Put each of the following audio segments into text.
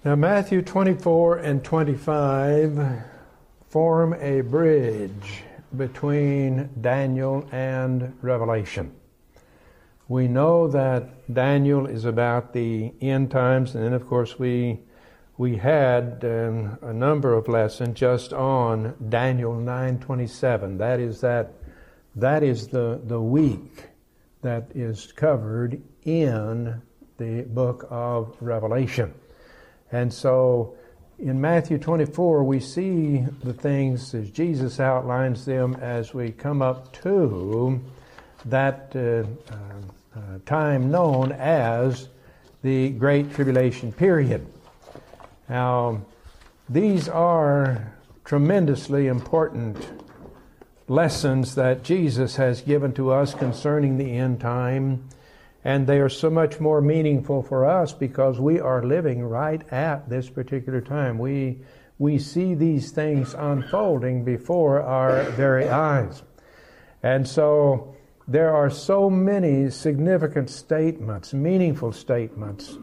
Now, Matthew 24 and 25 form a bridge between Daniel and Revelation. We know that Daniel is about the end times, and then, of course, we had a number of lessons just on Daniel 9:27. That is the week that is covered in the book of Revelation. And so in Matthew 24, we see the things as Jesus outlines them as we come up to that time known as the Great Tribulation period. Now, these are tremendously important lessons that Jesus has given to us concerning the end time. And they are so much more meaningful for us because we are living right at this particular time. We see these things unfolding before our very eyes. And so there are so many significant statements, meaningful statements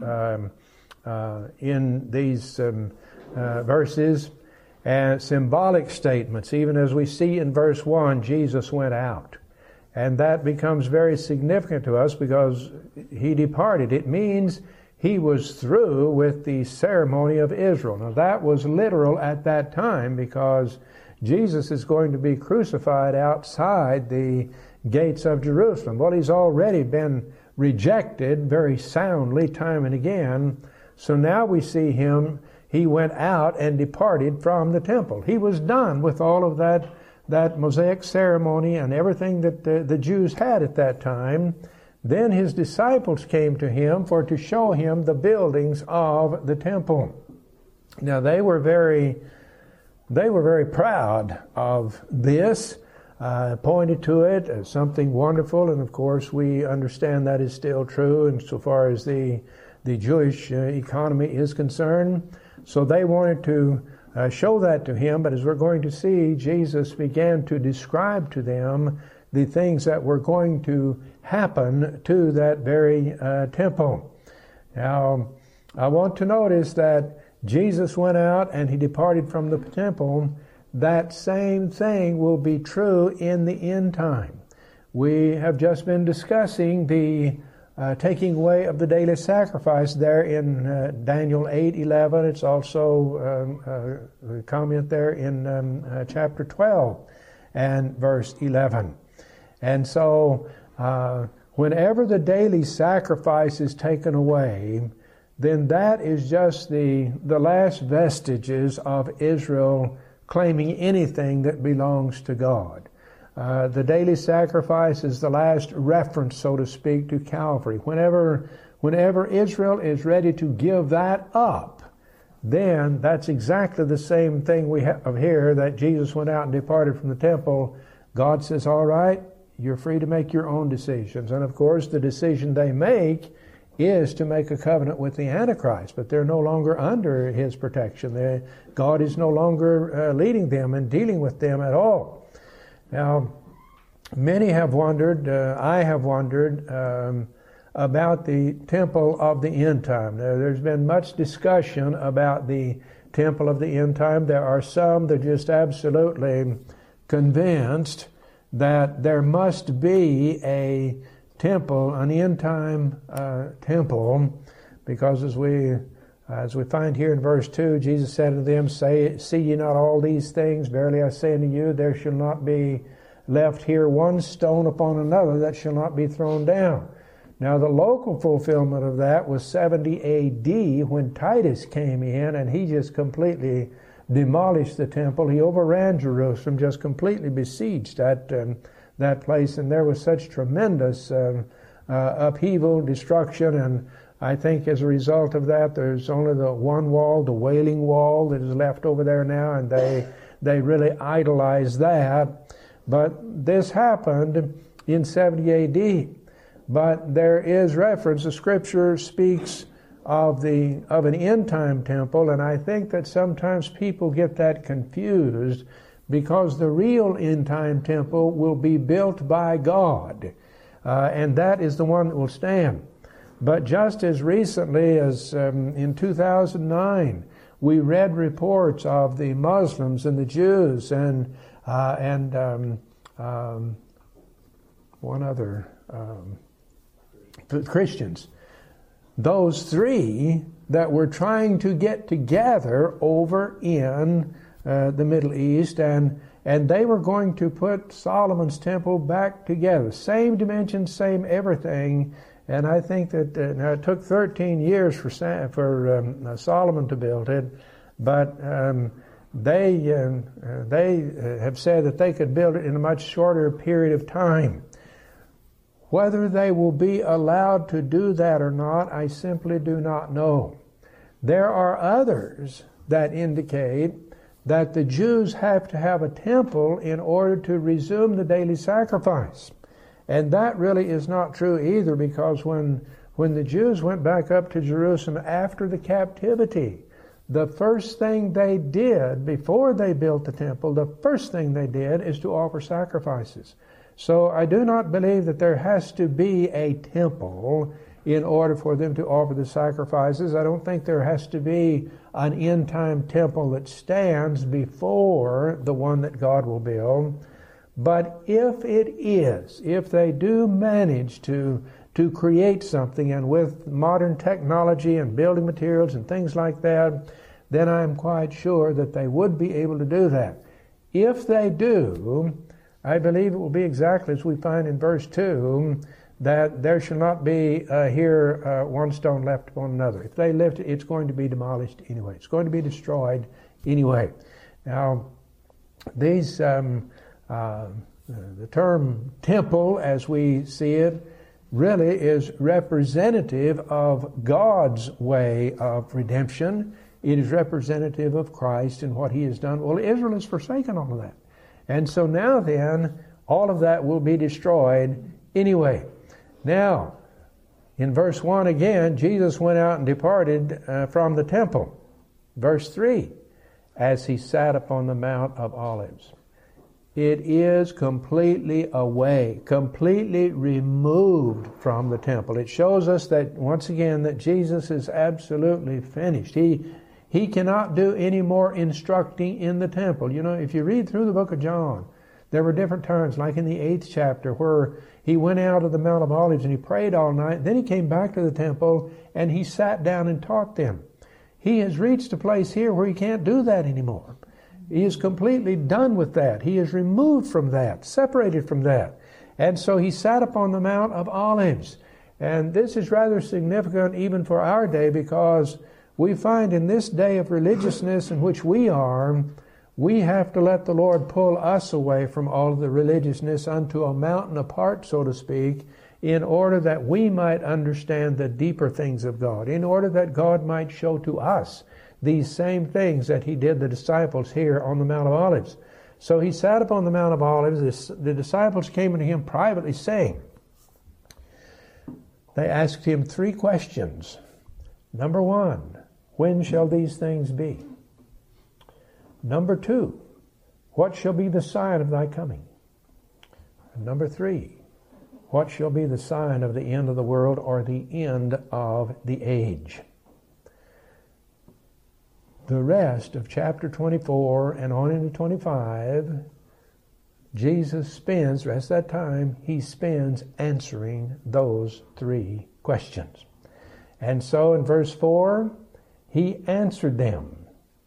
in these verses, and symbolic statements, even as we see in verse 1, Jesus went out. And that becomes very significant to us because he departed. It means he was through with the ceremony of Israel. Now that was literal at that time because Jesus is going to be crucified outside the gates of Jerusalem. Well, he's already been rejected very soundly time and again. So now we see him, he went out and departed from the temple. He was done with all of that Mosaic ceremony and everything that the Jews had at that time. Then his disciples came to him to show him the buildings of the temple. Now they were very proud of this, pointed to it as something wonderful, and of course we understand that is still true insofar as the Jewish economy is concerned. So they wanted to show that to him, but as we're going to see, Jesus began to describe to them the things that were going to happen to that very temple. Now, I want to notice that Jesus went out and he departed from the temple. That same thing will be true in the end time. We have just been discussing the taking away of the daily sacrifice there in Daniel 8:11. It's also a comment there in chapter 12 and verse 11. And so whenever the daily sacrifice is taken away, then that is just the last vestiges of Israel claiming anything that belongs to God. The daily sacrifice is the last reference, so to speak, to Calvary. Whenever Israel is ready to give that up, then that's exactly the same thing we have here, that Jesus went out and departed from the temple. God says, all right, you're free to make your own decisions. And of course, the decision they make is to make a covenant with the Antichrist, but they're no longer under his protection. God is no longer leading them and dealing with them at all. Now, many have wondered, I have wondered, about the temple of the end time. There's been much discussion about the temple of the end time. There are some that are just absolutely convinced that there must be a temple, an end time temple, because as we find here in verse 2, Jesus said unto them, See ye not all these things? Verily I say unto you, there shall not be left here one stone upon another that shall not be thrown down. Now the local fulfillment of that was 70 A.D. when Titus came in and he just completely demolished the temple. He overran Jerusalem, just completely besieged that place, and there was such tremendous upheaval, destruction, and I think as a result of that, there's only the one wall, the Wailing Wall, that is left over there now, and they really idolize that. But this happened in 70 A.D. But there is reference, the Scripture speaks of an end-time temple, and I think that sometimes people get that confused because the real end-time temple will be built by God, and that is the one that will stand. But just as recently as in 2009, we read reports of the Muslims and the Jews and one other, the Christians. Those three that were trying to get together over in the Middle East, and they were going to put Solomon's temple back together. Same dimensions, same everything. And I think that now it took 13 years for Solomon to build it, but they have said that they could build it in a much shorter period of time. Whether they will be allowed to do that or not, I simply do not know. There are others that indicate that the Jews have to have a temple in order to resume the daily sacrifice. And that really is not true either, because when the Jews went back up to Jerusalem after the captivity, the first thing they did before they built the temple, the first thing they did is to offer sacrifices. So I do not believe that there has to be a temple in order for them to offer the sacrifices. I don't think there has to be an end-time temple that stands before the one that God will build. But if it is, if they do manage to create something, and with modern technology and building materials and things like that, then I'm quite sure that they would be able to do that. If they do, I believe it will be exactly as we find in verse 2, that there shall not be here one stone left upon another. If they lift it, it's going to be demolished anyway. It's going to be destroyed anyway. Now, these the term temple, as we see it, really is representative of God's way of redemption. It is representative of Christ and what He has done. Well, Israel has forsaken all of that. And so now then, all of that will be destroyed anyway. Now, in verse 1 again, Jesus went out and departed from the temple. Verse 3, as He sat upon the Mount of Olives. It is completely away, completely removed from the temple. It shows us that, once again, that Jesus is absolutely finished. He cannot do any more instructing in the temple. You know, if you read through the book of John, there were different times, like in the 8th chapter, where He went out of the Mount of Olives and He prayed all night. Then He came back to the temple and He sat down and taught them. He has reached a place here where He can't do that anymore. He is completely done with that. He is removed from that, separated from that. And so He sat upon the Mount of Olives. And this is rather significant even for our day, because we find in this day of religiousness in which we are, we have to let the Lord pull us away from all of the religiousness unto a mountain apart, so to speak, in order that we might understand the deeper things of God, in order that God might show to us these same things that He did the disciples here on the Mount of Olives. So He sat upon the Mount of Olives. The disciples came unto Him privately, saying, they asked Him 3 questions. Number 1, when shall these things be? Number 2, what shall be the sign of Thy coming? And number 3, what shall be the sign of the end of the world, or the end of the age? The rest of chapter 24 and on into 25, Jesus spends, the rest of that time, He spends answering those 3 questions. And so in verse 4, He answered them,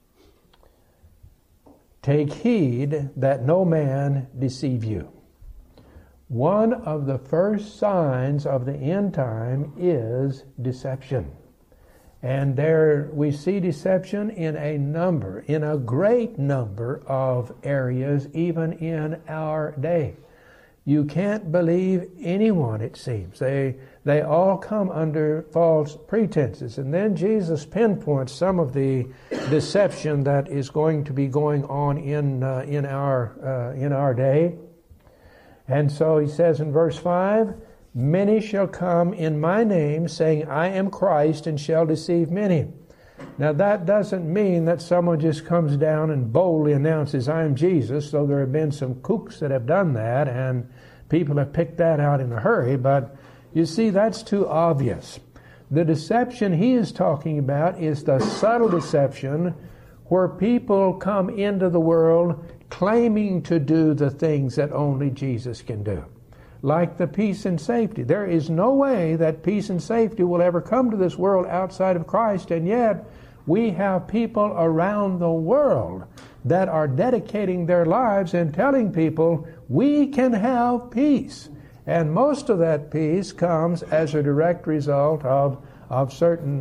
take heed that no man deceive you. One of the first signs of the end time is deception. And there we see deception in a great number of areas, even in our day. You can't believe anyone, it seems. They all come under false pretenses. And then Jesus pinpoints some of the deception that is going to be going on in our day. And so He says in verse 5, many shall come in my name, saying, I am Christ, and shall deceive many. Now that doesn't mean that someone just comes down and boldly announces, I am Jesus, though there have been some kooks that have done that, and people have picked that out in a hurry, but you see, that's too obvious. The deception he is talking about is the subtle deception where people come into the world claiming to do the things that only Jesus can do, like the peace and safety. There is no way that peace and safety will ever come to this world outside of Christ, and yet we have people around the world that are dedicating their lives and telling people we can have peace. And most of that peace comes as a direct result of certain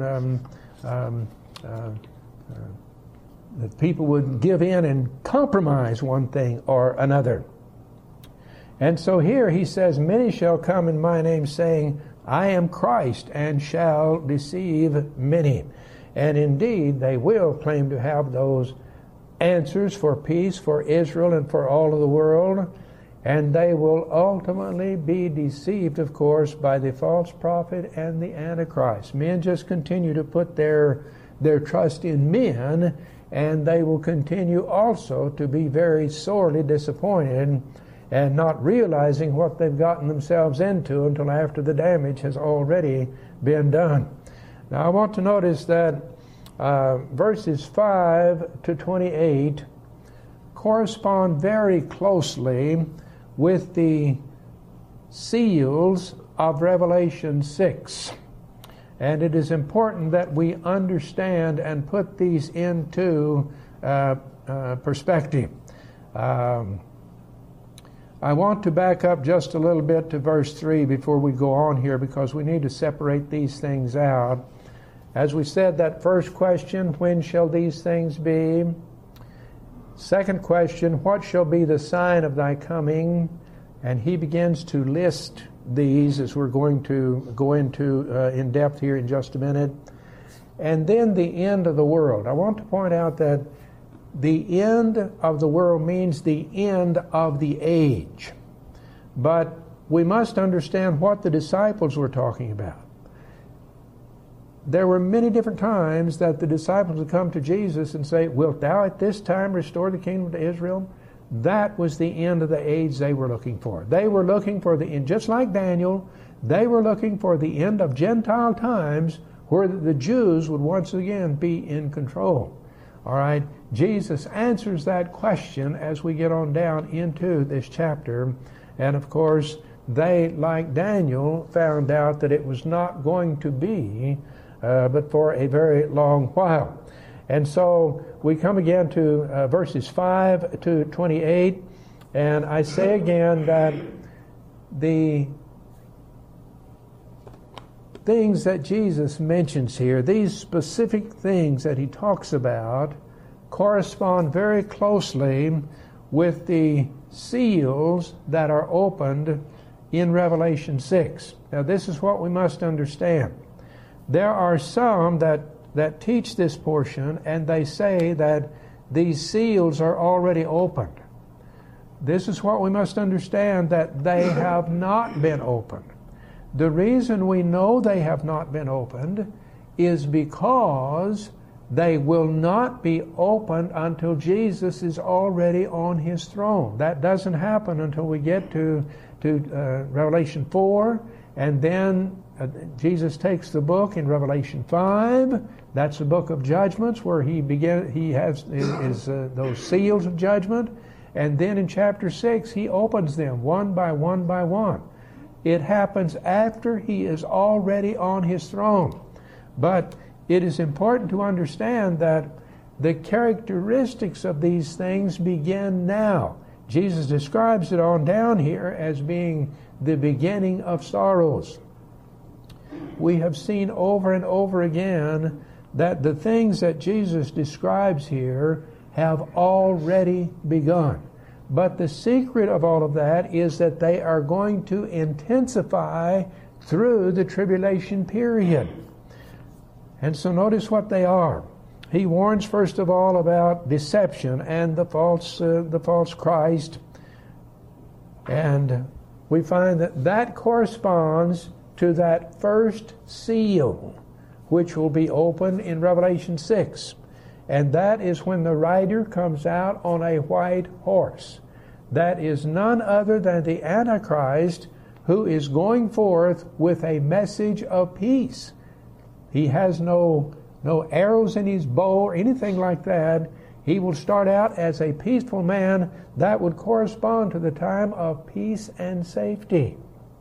that people would give in and compromise one thing or another. And so here he says, many shall come in my name saying, I am Christ, and shall deceive many. And indeed, they will claim to have those answers for peace for Israel and for all of the world. And they will ultimately be deceived, of course, by the false prophet and the Antichrist. Men just continue to put their trust in men, and they will continue also to be very sorely disappointed and not realizing what they've gotten themselves into until after the damage has already been done. Now I want to notice that verses 5 to 28 correspond very closely with the seals of Revelation 6. And it is important that we understand and put these into perspective. I want to back up just a little bit to verse 3 before we go on here, because we need to separate these things out. As we said, that first question, when shall these things be? Second question, what shall be the sign of thy coming? And he begins to list these, as we're going to go into in depth here in just a minute. And then the end of the world. I want to point out that the end of the world means the end of the age. But we must understand what the disciples were talking about. There were many different times that the disciples would come to Jesus and say, wilt thou at this time restore the kingdom to Israel? That was the end of the age they were looking for. They were looking for the end, just like Daniel, they were looking for the end of Gentile times where the Jews would once again be in control. All right, Jesus answers that question as we get on down into this chapter. And of course, they, like Daniel, found out that it was not going to be but for a very long while. And so we come again to verses 5 to 28, and I say again that the things that Jesus mentions here, these specific things that he talks about, correspond very closely with the seals that are opened in Revelation 6. Now this is what we must understand. There are some that teach this portion, and they say that these seals are already opened. This is what we must understand, that they have not been opened. The reason we know they have not been opened is because they will not be opened until Jesus is already on his throne. That doesn't happen until we get to Revelation 4, and then Jesus takes the book in Revelation 5. That's the book of judgments where he has those seals of judgment. And then in chapter 6, he opens them one by one by one. It happens after he is already on his throne. But it is important to understand that the characteristics of these things begin now. Jesus describes it on down here as being the beginning of sorrows. We have seen over and over again that the things that Jesus describes here have already begun. But the secret of all of that is that they are going to intensify through the tribulation period. And so notice what they are. He warns first of all about deception and the false Christ. And we find that corresponds to that first seal, which will be opened in Revelation 6. And that is when the rider comes out on a white horse. That is none other than the Antichrist, who is going forth with a message of peace. He has no arrows in his bow or anything like that. He will start out as a peaceful man that would correspond to the time of peace and safety.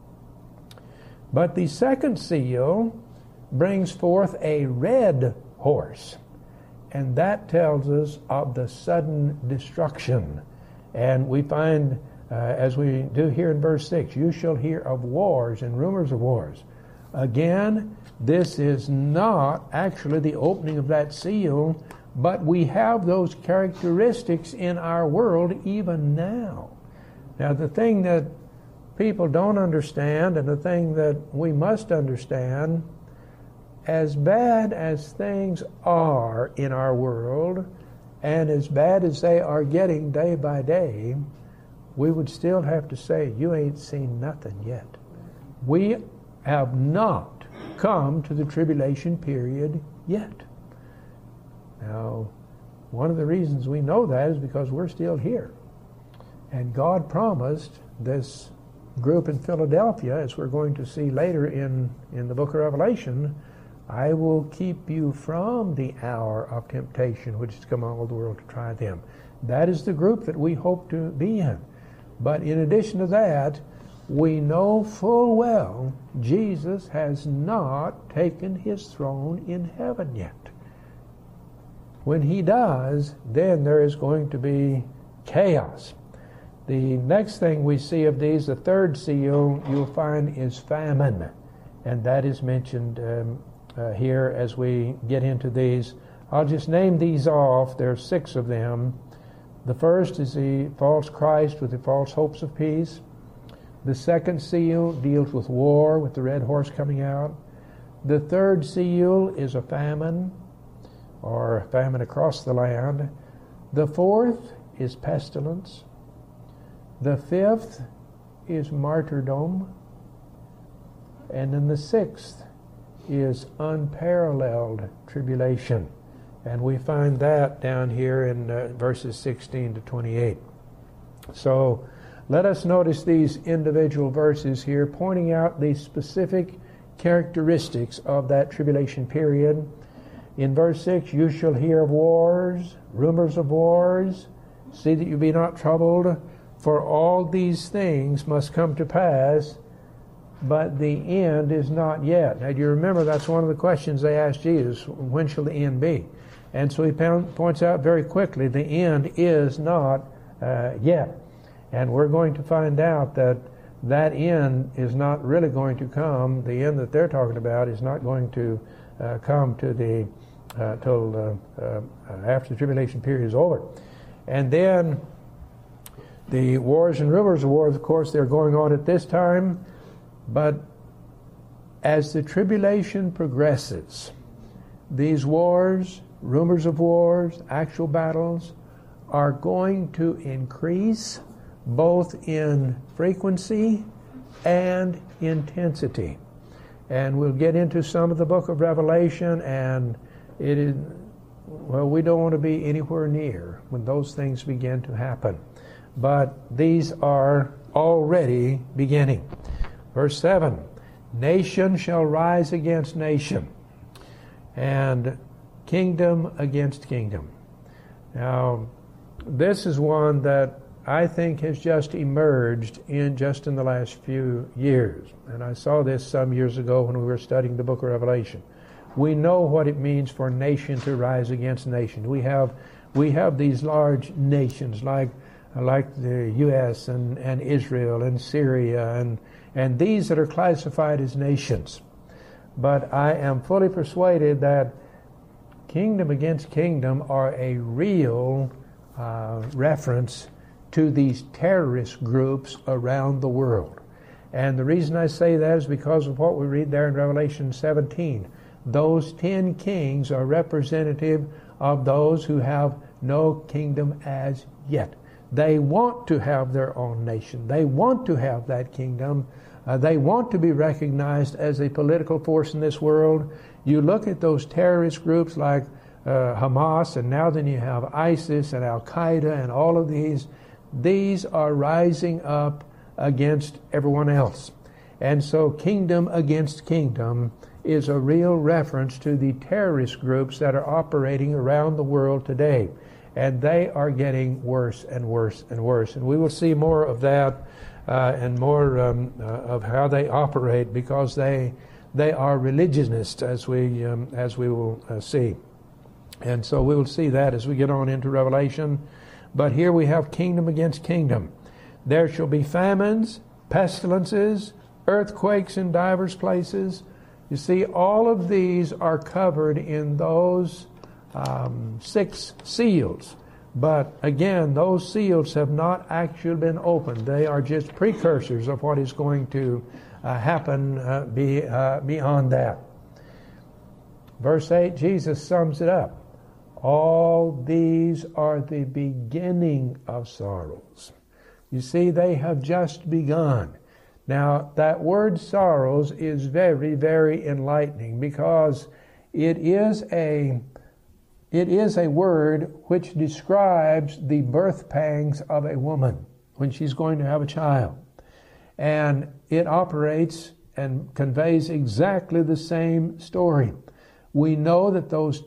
But the second seal brings forth a red horse, and that tells us of the sudden destruction. And we find, as we do here in verse 6, you shall hear of wars and rumors of wars. Again, this is not actually the opening of that seal, but we have those characteristics in our world even now. Now, the thing that people don't understand, and the thing that we must understand, as bad as things are in our world, and as bad as they are getting day by day, we would still have to say, you ain't seen nothing yet. We have not come to the tribulation period yet. Now, one of the reasons we know that is because we're still here. And God promised this group in Philadelphia, as we're going to see later in the book of Revelation, I will keep you from the hour of temptation which has come on all the world to try them. That is the group that we hope to be in. But in addition to that, we know full well Jesus has not taken his throne in heaven yet. When he does, then there is going to be chaos. The next thing we see of these, the third seal, you'll find is famine. And that is mentioned here as we get into these. I'll just name these off. There are 6 of them. The first is the false Christ with the false hopes of peace. The second seal deals with war, with the red horse coming out. The third seal is a famine, or famine across the land. The fourth is pestilence. The fifth is martyrdom. And then the sixth is unparalleled tribulation. And we find that down here in verses 16 to 28. So let us notice these individual verses here pointing out the specific characteristics of that tribulation period. In verse 6, you shall hear of wars, rumors of wars. See that you be not troubled, for all these things must come to pass, but the end is not yet. Now, do you remember that's one of the questions they asked Jesus, when shall the end be? And so he points out very quickly, the end is not yet. And we're going to find out that that end is not really going to come. The end that they're talking about is not going to come to the till after the tribulation period is over. And then the wars and rumors of wars, of course, they're going on at this time. But as the tribulation progresses, these wars, rumors of wars, actual battles are going to increase both in frequency and intensity. And we'll get into some of the book of Revelation, and it is, well, we don't want to be anywhere near when those things begin to happen. But these are already beginning. Verse 7, nation shall rise against nation, and kingdom against kingdom. Now, this is one that I think has just emerged in the last few years. And I saw this some years ago when we were studying the book of Revelation. We know what it means for nation to rise against nation. We have these large nations like the U.S. and Israel and Syria and these that are classified as nations. But I am fully persuaded that kingdom against kingdom are a real reference to these terrorist groups around the world. And the reason I say that is because of what we read there in Revelation 17. Those 10 kings are representative of those who have no kingdom as yet. They want to have their own nation. They want to have that kingdom. They want to be recognized as a political force in this world. You look at those terrorist groups like Hamas, and now then you have ISIS and Al-Qaeda and all of these. These are rising up against everyone else. And so kingdom against kingdom is a real reference to the terrorist groups that are operating around the world today. And they are getting worse and worse and worse. And we will see more of that and more of how they operate, because they are religionists, as we will see. And so we will see that as we get on into Revelation. But here we have kingdom against kingdom. There shall be famines, pestilences, earthquakes in divers places. You see, all of these are covered in those 6 seals. But again, those seals have not actually been opened. They are just precursors of what is going to happen beyond that. Verse 8, Jesus sums it up. All these are the beginning of sorrows. You see, they have just begun. Now, that word sorrows is very, very enlightening, because it is a word which describes the birth pangs of a woman when she's going to have a child. And it operates and conveys exactly the same story. We know that those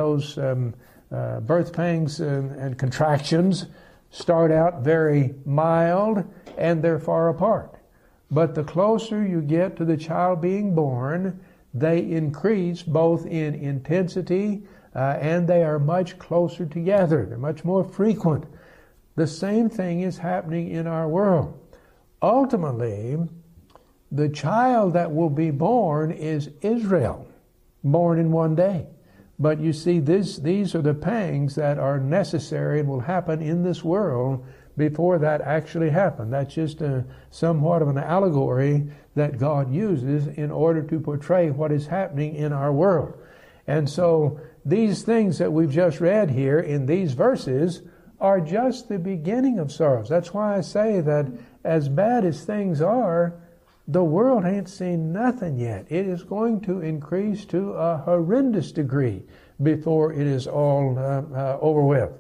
birth pangs and contractions start out very mild, and they're far apart. But the closer you get to the child being born, they increase both in intensity and they are much closer together. They're much more frequent. The same thing is happening in our world. Ultimately, the child that will be born is Israel, born in one day. But you see, these are the pangs that are necessary and will happen in this world before that actually happened. That's just somewhat of an allegory that God uses in order to portray what is happening in our world. And so these things that we've just read here in these verses are just the beginning of sorrows. That's why I say that as bad as things are, the world ain't seen nothing yet. It is going to increase to a horrendous degree before it is all over with.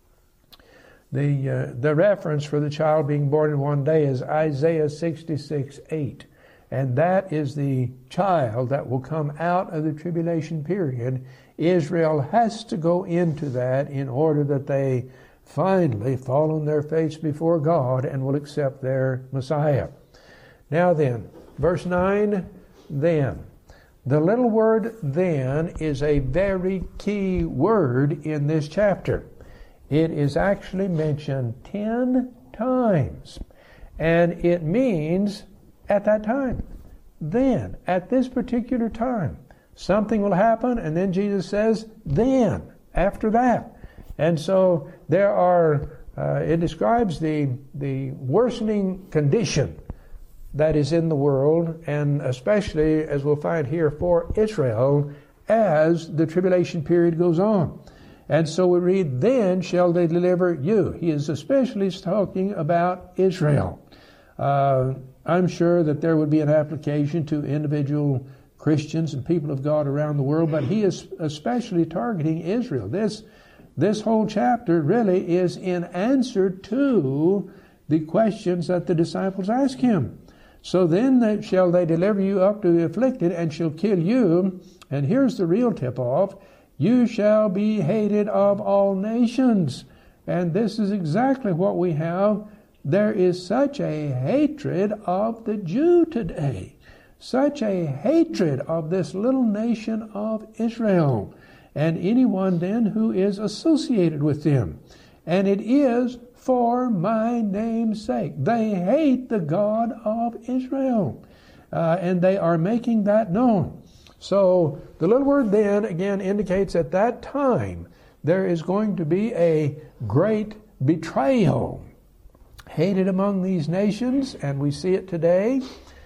The reference for the child being born in one day is Isaiah 66:8. And that is the child that will come out of the tribulation period. Israel has to go into that in order that they finally fall on their face before God and will accept their Messiah. Now then, verse 9, then. The little word then is a very key word in this chapter. It is actually mentioned 10 times. And it means at that time. Then, at this particular time, something will happen, and then Jesus says, then, after that. And so there are, it describes the worsening condition that is in the world, and especially, as we'll find here, for Israel as the tribulation period goes on. And so we read, then shall they deliver you. He is especially talking about Israel. I'm sure that there would be an application to individual Christians and people of God around the world, but he is especially targeting Israel. This whole chapter really is in answer to the questions that the disciples ask him. So then shall they deliver you up to the afflicted and shall kill you. And here's the real tip-off. You shall be hated of all nations. And this is exactly what we have. There is such a hatred of the Jew today. Such a hatred of this little nation of Israel. And anyone then who is associated with them. And it is for my name's sake. They hate the God of Israel. And they are making that known. So the little word then again indicates at that time there is going to be a great betrayal. Hated among these nations, and we see it today.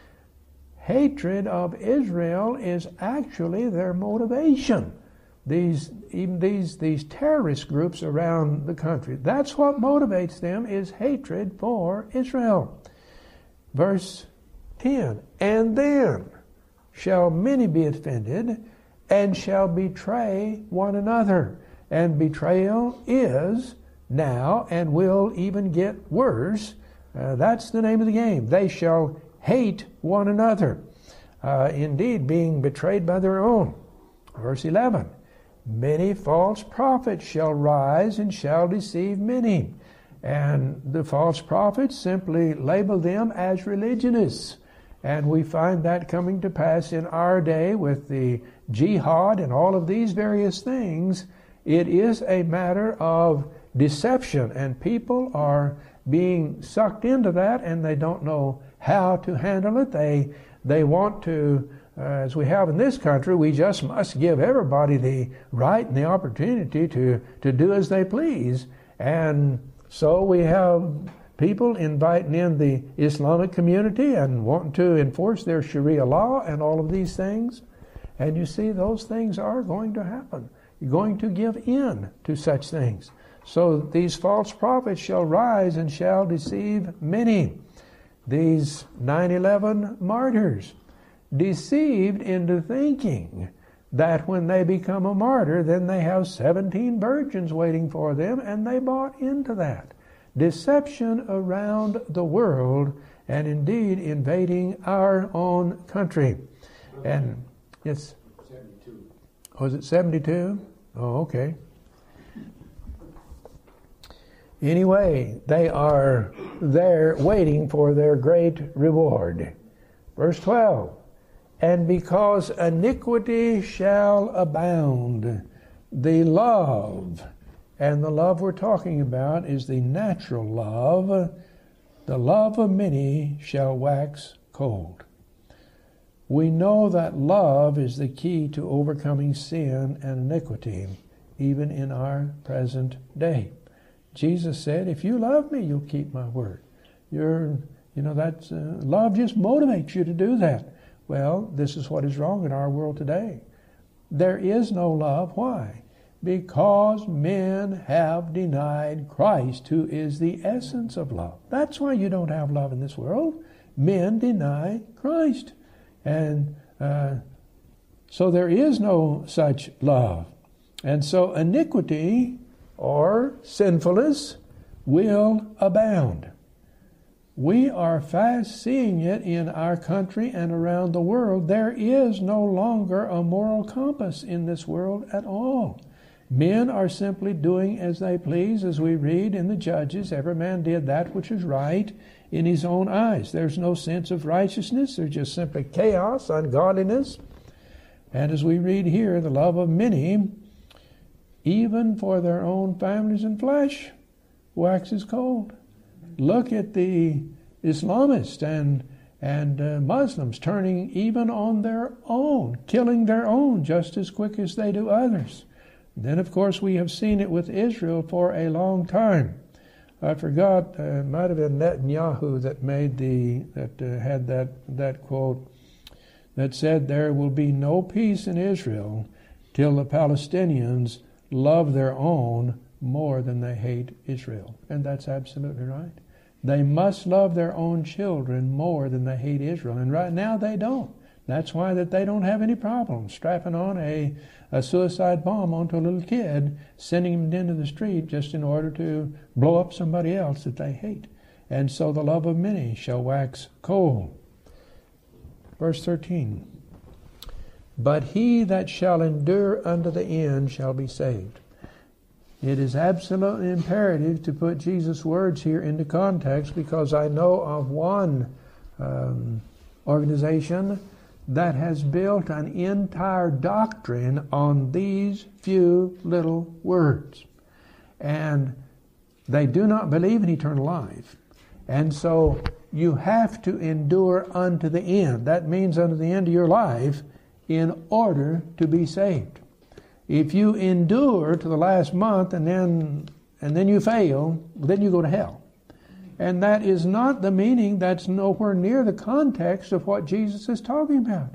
Hatred of Israel is actually their motivation. These terrorist groups around the country, that's what motivates them, is hatred for Israel. Verse 10, and then shall many be offended and shall betray one another. And betrayal is now and will even get worse. That's the name of the game. They shall hate one another. indeed being betrayed by their own. Verse 11, many false prophets shall rise and shall deceive many. And the false prophets simply label them as religionists. And we find that coming to pass in our day with the jihad and all of these various things. It is a matter of deception, and people are being sucked into that, and they don't know how to handle it. They want to, as we have in this country, we just must give everybody the right and the opportunity to do as they please. And so we have people inviting in the Islamic community and wanting to enforce their Sharia law and all of these things. And you see, those things are going to happen. You're going to give in to such things. So these false prophets shall rise and shall deceive many. These 9/11 martyrs, deceived into thinking that when they become a martyr, then they have 17 virgins waiting for them, and they bought into that. Deception around the world, and indeed invading our own country. And it's 72. Was it 72? Oh, okay. Anyway, they are there waiting for their great reward. Verse 12, and because iniquity shall abound, the love, and the love we're talking about is the natural love, the love of many shall wax cold. We know that love is the key to overcoming sin and iniquity, even in our present day. Jesus said, if you love me, you'll keep my word. That's love just motivates you to do that. Well, this is what is wrong in our world today. There is no love. Why? Because men have denied Christ, who is the essence of love. That's why you don't have love in this world. Men deny Christ. And so there is no such love. And so iniquity or sinfulness will abound. We are fast seeing it in our country and around the world. There is no longer a moral compass in this world at all. Men are simply doing as they please, as we read in the Judges. Every man did that which is right in his own eyes. There's no sense of righteousness. There's just simply chaos, ungodliness. And as we read here, the love of many, even for their own families and flesh, waxes cold. Look at the Islamists and Muslims turning even on their own, killing their own just as quick as they do others. Then, of course, we have seen it with Israel for a long time. I forgot, it might have been Netanyahu that had that quote that said, there will be no peace in Israel till the Palestinians love their own more than they hate Israel. And that's absolutely right. They must love their own children more than they hate Israel. And right now they don't. That's why that they don't have any problem strapping on a suicide bomb onto a little kid, sending him into the street just in order to blow up somebody else that they hate. And so the love of many shall wax cold. Verse 13. But he that shall endure unto the end shall be saved. It is absolutely imperative to put Jesus' words here into context, because I know of one organization that has built an entire doctrine on these few little words. And they do not believe in eternal life. And so you have to endure unto the end. That means unto the end of your life in order to be saved. If you endure to the last month and then you fail, then you go to hell. And that is not the meaning, that's nowhere near the context of what Jesus is talking about.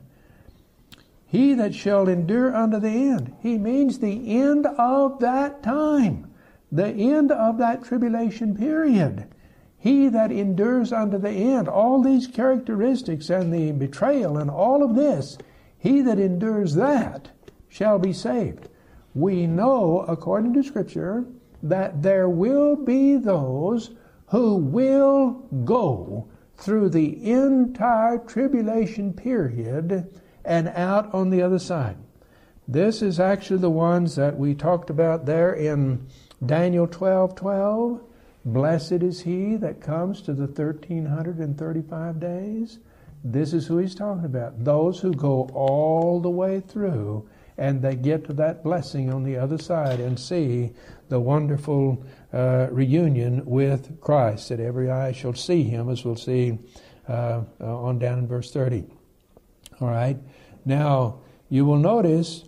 He that shall endure unto the end. He means the end of that time, the end of that tribulation period. He that endures unto the end. All these characteristics and the betrayal and all of this, he that endures that shall be saved. We know, according to Scripture, that there will be those who will go through the entire tribulation period and out on the other side. This is actually the ones that we talked about there in Daniel 12:12. Blessed is he that comes to the 1,335 days. This is who he's talking about. Those who go all the way through and they get to that blessing on the other side and see the wonderful reunion with Christ, that every eye shall see him, as we'll see on down in verse 30. All right. Now, you will notice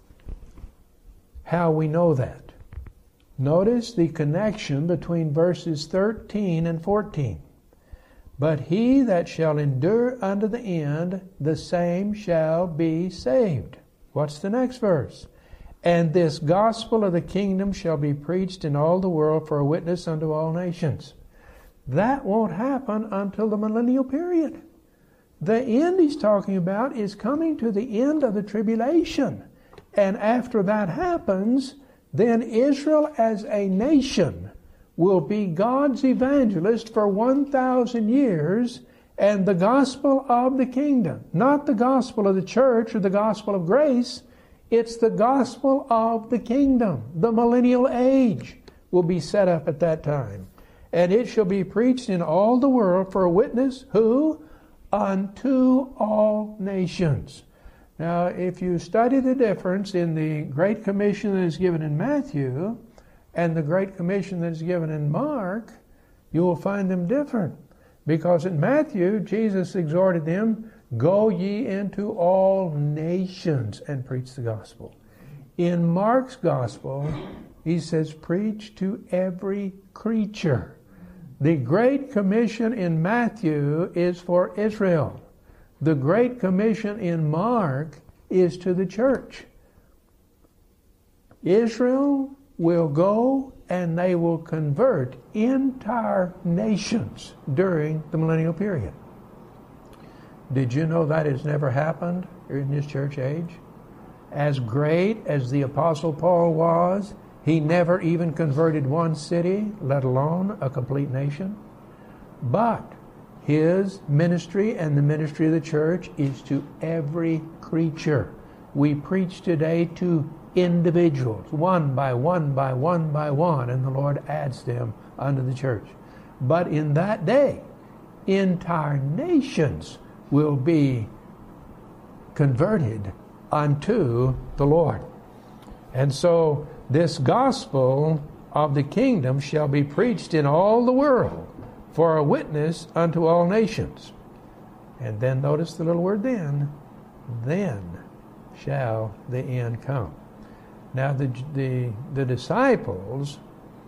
how we know that. Notice the connection between verses 13 and 14. But he that shall endure unto the end, the same shall be saved. What's the next verse? And this gospel of the kingdom shall be preached in all the world for a witness unto all nations. That won't happen until the millennial period. The end he's talking about is coming to the end of the tribulation. And after that happens, then Israel as a nation will be God's evangelist for 1,000 years, and the gospel of the kingdom, not the gospel of the church or the gospel of grace, it's the gospel of the kingdom. The millennial age will be set up at that time. And it shall be preached in all the world for a witness, who? Unto all nations. Now, if you study the difference in the Great Commission that is given in Matthew and the Great Commission that is given in Mark, you will find them different. Because in Matthew, Jesus exhorted them, go ye into all nations and preach the gospel. In Mark's gospel, he says, preach to every creature. The Great Commission in Matthew is for Israel. The Great Commission in Mark is to the church. Israel will go and they will convert entire nations during the millennial period. Did you know that has never happened in this church age? As great as the Apostle Paul was, he never even converted one city, let alone a complete nation. But his ministry and the ministry of the church is to every creature. We preach today to individuals, one by one by one by one, and the Lord adds them unto the church. But in that day, entire nations will be converted unto the Lord. And so this gospel of the kingdom shall be preached in all the world for a witness unto all nations. And then notice the little word then shall the end come. Now the disciples,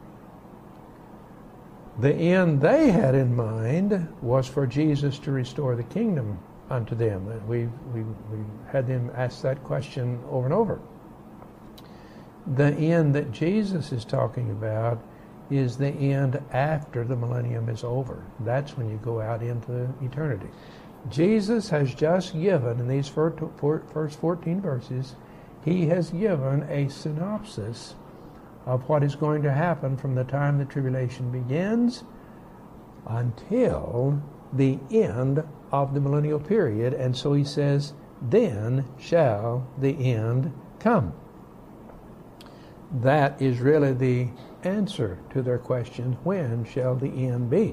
the end they had in mind was for Jesus to restore the kingdom unto them. And we had them ask that question over and over. The end that Jesus is talking about is the end after the millennium is over. That's when you go out into eternity. Jesus has just given, in these first 14 verses, he has given a synopsis of what is going to happen from the time the tribulation begins until the end of the millennial period. And so he says, then shall the end come. That is really the answer to their question, when shall the end be?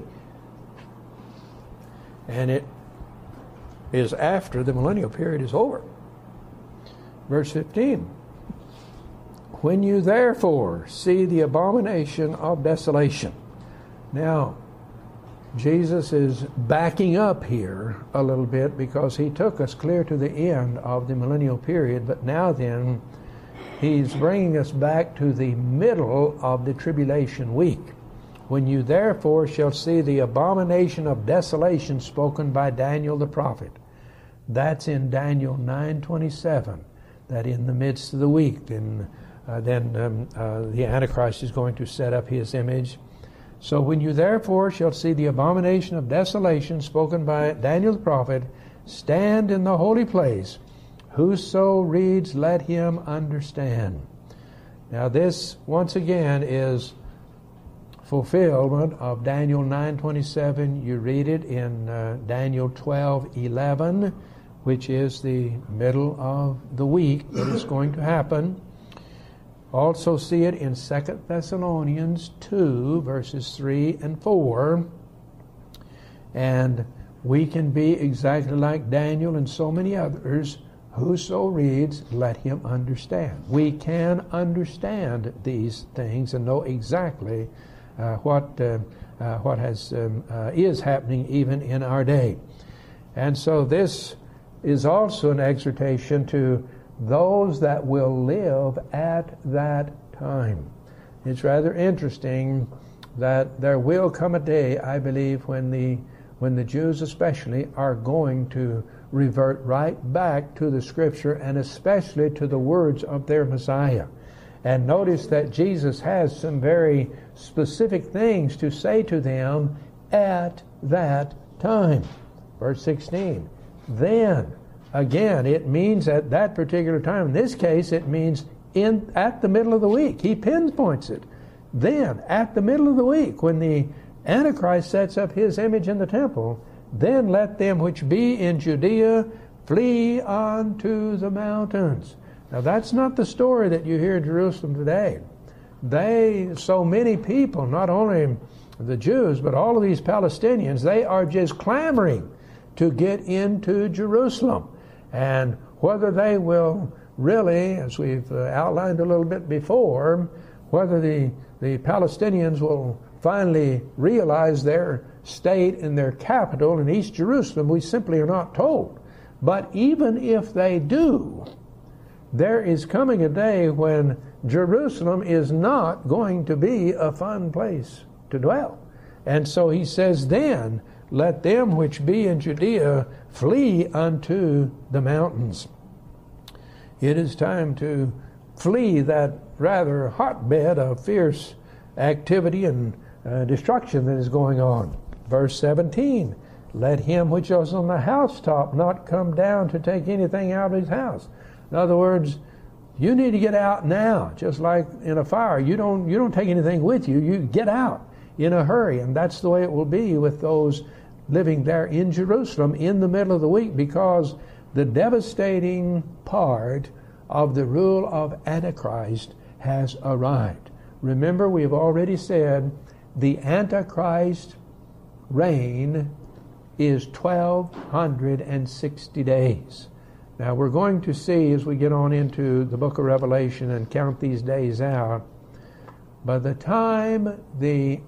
And it is after the millennial period is over. Verse 15. When you therefore see the abomination of desolation. Now, Jesus is backing up here a little bit because he took us clear to the end of the millennial period, but now then he's bringing us back to the middle of the tribulation week. When you therefore shall see the abomination of desolation spoken by Daniel the prophet. That's in Daniel 9:27. That in the midst of the week, then the Antichrist is going to set up his image. So when you therefore shall see the abomination of desolation spoken by Daniel the prophet, stand in the holy place. Whoso reads, let him understand. Now this, once again, is fulfillment of Daniel 9:27. You read it in Daniel 12:11, which is the middle of the week that is going to happen. Also see it in 2 Thessalonians 2, verses 3 and 4. And we can be exactly like Daniel and so many others. Whoso reads, let him understand. We can understand these things and know exactly what is happening even in our day. And so this is also an exhortation to those that will live at that time. It's rather interesting that there will come a day, I believe, when the Jews especially are going to revert right back to the Scripture and especially to the words of their Messiah. And notice that Jesus has some very specific things to say to them at that time. Verse 16, then, again, it means at that particular time. In this case, it means at the middle of the week. He pinpoints it. Then, at the middle of the week, when the Antichrist sets up his image in the temple, then let them which be in Judea flee unto the mountains. Now that's not the story that you hear in Jerusalem today. So many people, not only the Jews, but all of these Palestinians, they are just clamoring to get into Jerusalem. And whether they will really, as we've outlined a little bit before, whether the Palestinians will finally realize their state and their capital in East Jerusalem, we simply are not told. But even if they do, there is coming a day when Jerusalem is not going to be a fun place to dwell. And so he says, then let them which be in Judea flee unto the mountains. It is time to flee that rather hotbed of fierce activity and destruction that is going on. Verse 17, let him which is on the housetop not come down to take anything out of his house. In other words, you need to get out now, just like in a fire. You don't take anything with you. You get out in a hurry. And that's the way it will be with those living there in Jerusalem in the middle of the week, because the devastating part of the rule of Antichrist has arrived. Remember, we've already said the Antichrist reign is 1,260 days. Now we're going to see as we get on into the book of Revelation and count these days out, by the time the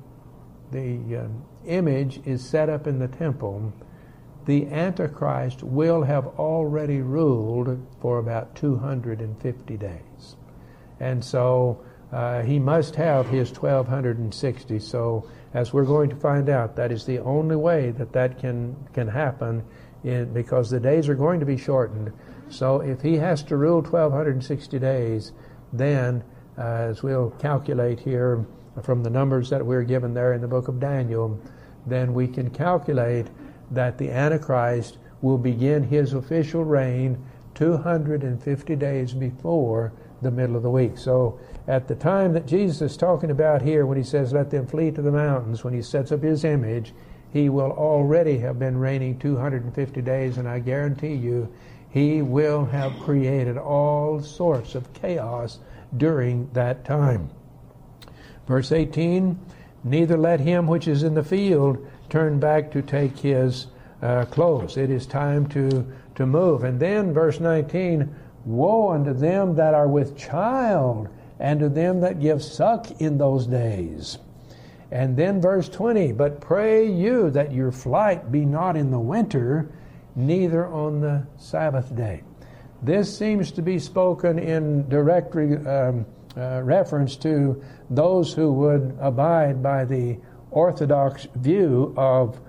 image is set up in the temple, the Antichrist will have already ruled for about 250 days. And so he must have his 1,260. So as we're going to find out, that is the only way that can happen, because the days are going to be shortened. So if he has to rule 1,260 days, then as we'll calculate here from the numbers that we're given there in the book of Daniel, then we can calculate that the Antichrist will begin his official reign 250 days before the middle of the week. So at the time that Jesus is talking about here, when he says, let them flee to the mountains, when he sets up his image, he will already have been reigning 250 days, and I guarantee you, he will have created all sorts of chaos during that time. Verse 18, neither let him which is in the field turn back to take his clothes. It is time to move. And then verse 19, woe unto them that are with child, and to them that give suck in those days. And then verse 20, but pray you that your flight be not in the winter, neither on the Sabbath day. This seems to be spoken in direct reference to those who would abide by the Orthodox view of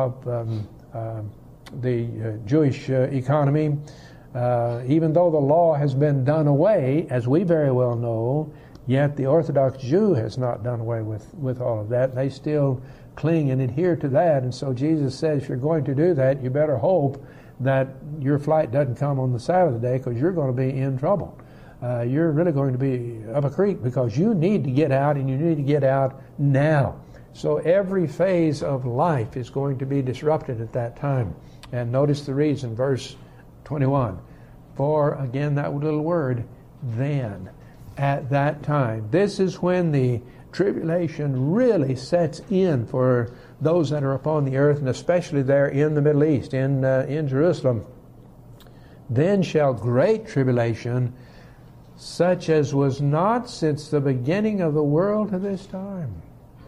the Jewish economy. Even though the law has been done away, as we very well know, yet the Orthodox Jew has not done away with all of that. They still cling and adhere to that. And so Jesus says, if you're going to do that, you better hope that your flight doesn't come on the Sabbath day, because you're going to be in trouble. you're really going to be up a creek, because you need to get out, and you need to get out now. So every phase of life is going to be disrupted at that time. And notice the reason, verse 21. For, again, that little word, then, at that time. This is when the tribulation really sets in for those that are upon the earth, and especially there in the Middle East, in Jerusalem. Then shall great tribulation, such as was not since the beginning of the world to this time.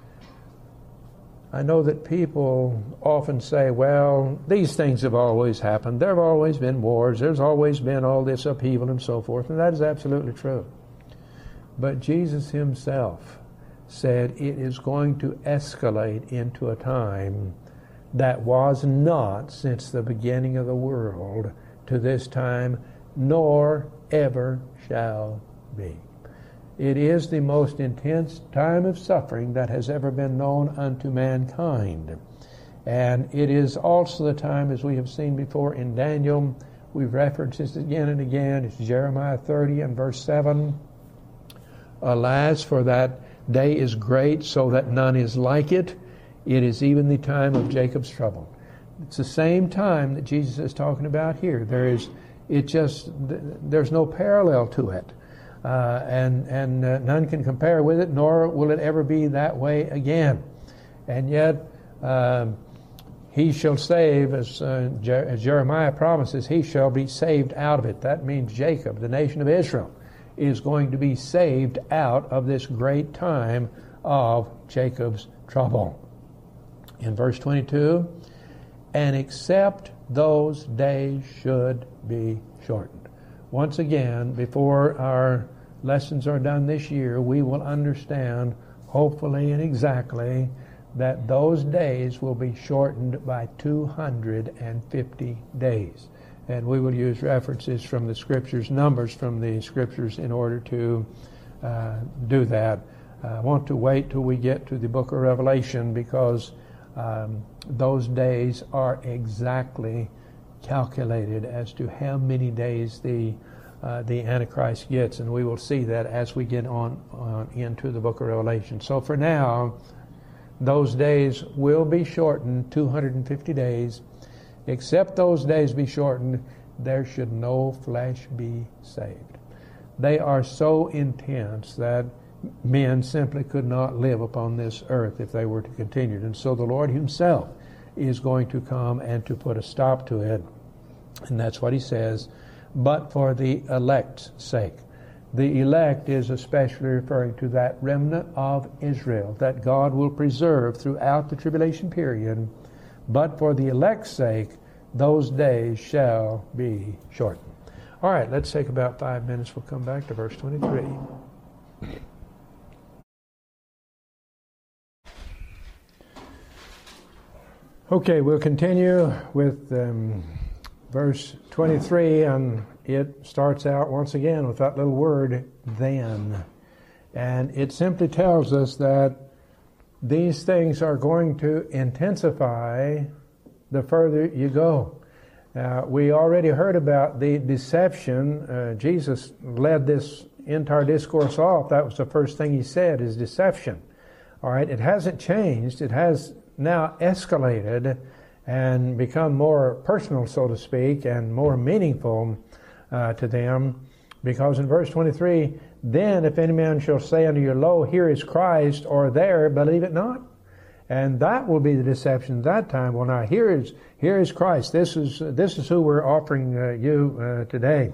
I know that people often say, well, these things have always happened. There have always been wars. There's always been all this upheaval and so forth. And that is absolutely true. But Jesus himself said it is going to escalate into a time that was not since the beginning of the world to this time, nor ever shall be. It is the most intense time of suffering that has ever been known unto mankind. And it is also the time, as we have seen before in Daniel, we've referenced this again and again. It's Jeremiah 30 and verse 7. Alas, for that day is great, so that none is like it. It is even the time of Jacob's trouble. It's the same time that Jesus is talking about here. There's no parallel to it. And none can compare with it, nor will it ever be that way again. And yet, he shall save, as Jeremiah promises, he shall be saved out of it. That means Jacob, the nation of Israel, is going to be saved out of this great time of Jacob's trouble. In verse 22, and except those days should be shortened. Once again, before our lessons are done this year, we will understand, hopefully and exactly, that those days will be shortened by 250 days. And we will use references from the Scriptures, numbers from the Scriptures, in order to do that. I want to wait till we get to the book of Revelation, because those days are exactly calculated as to how many days the Antichrist gets, and we will see that as we get on into the book of Revelation. So for now, those days will be shortened, 250 days. Except those days be shortened, there should no flesh be saved. They are so intense that men simply could not live upon this earth if they were to continue. And so the Lord himself is going to come and to put a stop to it. And that's what he says, but for the elect's sake. The elect is especially referring to that remnant of Israel that God will preserve throughout the tribulation period. But for the elect's sake, those days shall be shortened. All right, let's take about 5 minutes. We'll come back to verse 23. Okay, we'll continue with verse 23, and it starts out once again with that little word, then. And it simply tells us that these things are going to intensify the further you go. We already heard about the deception. Jesus led this entire discourse off. That was the first thing he said, is deception. All right, it hasn't changed. It has now escalated and become more personal, so to speak, and more meaningful to them. Because in verse 23, then if any man shall say unto you, lo, here is Christ, or there, believe it not. And that will be the deception at that time. Well, now here is Christ. This is who we're offering you today.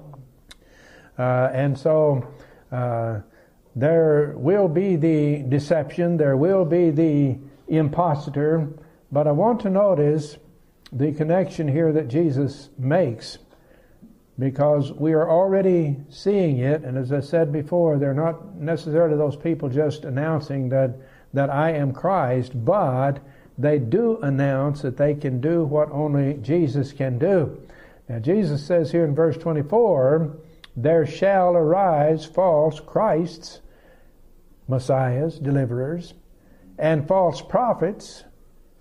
And so there will be the deception. There will be the impostor. But I want to notice the connection here that Jesus makes, because we are already seeing it. And as I said before, they're not necessarily those people just announcing that I am Christ, but they do announce that they can do what only Jesus can do. Now Jesus says here in verse 24, there shall arise false Christs, Messiahs, deliverers, and false prophets,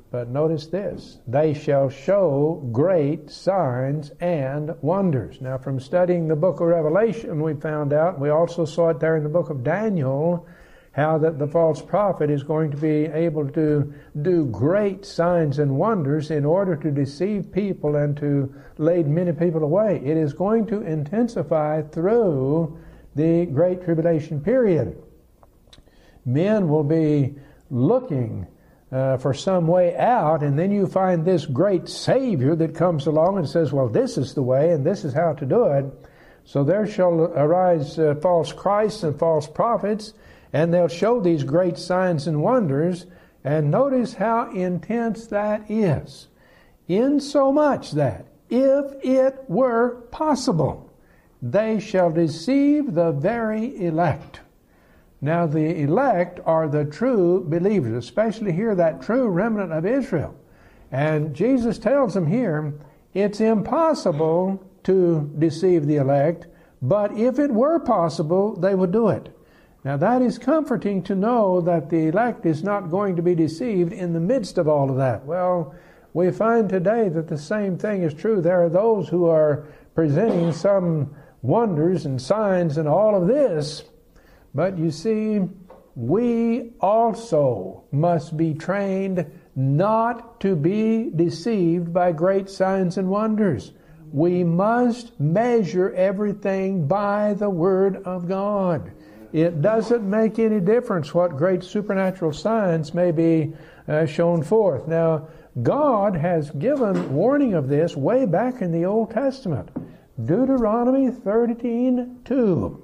But notice this, they shall show great signs and wonders. Now, from studying the book of Revelation, we found out, we also saw it there in the book of Daniel, how that the false prophet is going to be able to do great signs and wonders in order to deceive people and to lead many people away. It is going to intensify through the Great Tribulation period. Men will be looking for some way out, and then you find this great Savior that comes along and says, well, this is the way and this is how to do it. So there shall arise false Christs and false prophets, and they'll show these great signs and wonders. And notice how intense that is. Insomuch that, if it were possible, they shall deceive the very elect. Now the elect are the true believers, especially here that true remnant of Israel. And Jesus tells them here, it's impossible to deceive the elect, but if it were possible, they would do it. Now that is comforting to know that the elect is not going to be deceived in the midst of all of that. Well, we find today that the same thing is true. There are those who are presenting some wonders and signs and all of this, but you see, we also must be trained not to be deceived by great signs and wonders. We must measure everything by the Word of God. It doesn't make any difference what great supernatural signs may be shown forth. Now, God has given warning of this way back in the Old Testament. Deuteronomy 13:2.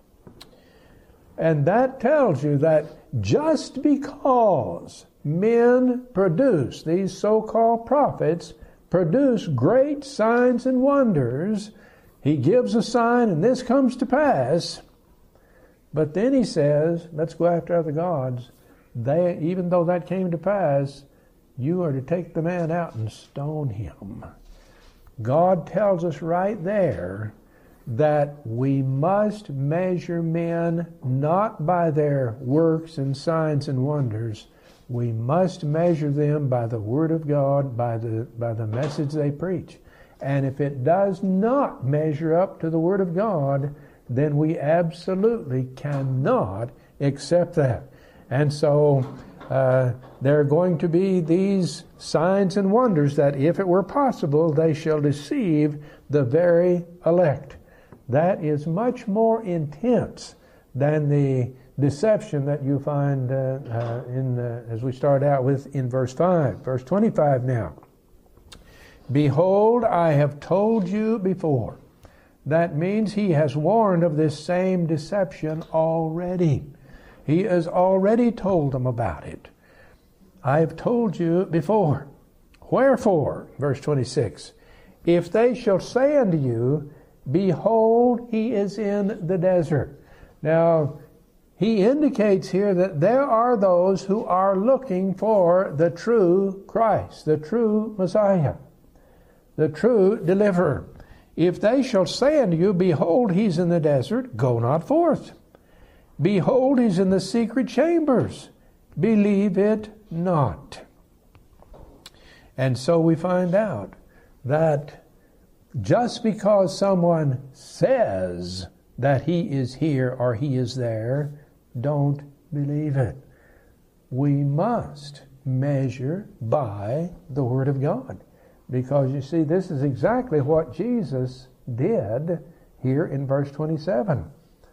And that tells you that just because men produce, these so-called prophets, produce great signs and wonders, he gives a sign and this comes to pass. But then he says, let's go after other gods. They, even though that came to pass, you are to take the man out and stone him. God tells us right there that we must measure men not by their works and signs and wonders. We must measure them by the Word of God, by the message they preach. And if it does not measure up to the Word of God, then we absolutely cannot accept that. And so there are going to be these signs and wonders that, if it were possible, they shall deceive the very elect. That is much more intense than the deception that you find as we start out with in verse 5. Verse 25 now. Behold, I have told you before. That means he has warned of this same deception already. He has already told them about it. I have told you before. Wherefore, verse 26, if they shall say unto you, behold, he is in the desert. Now, he indicates here that there are those who are looking for the true Christ, the true Messiah, the true deliverer. If they shall say unto you, behold, he's in the desert, go not forth. Behold, he's in the secret chambers, believe it not. And so we find out that just because someone says that he is here or he is there, don't believe it. We must measure by the Word of God. Because you see, this is exactly what Jesus did here in verse 27.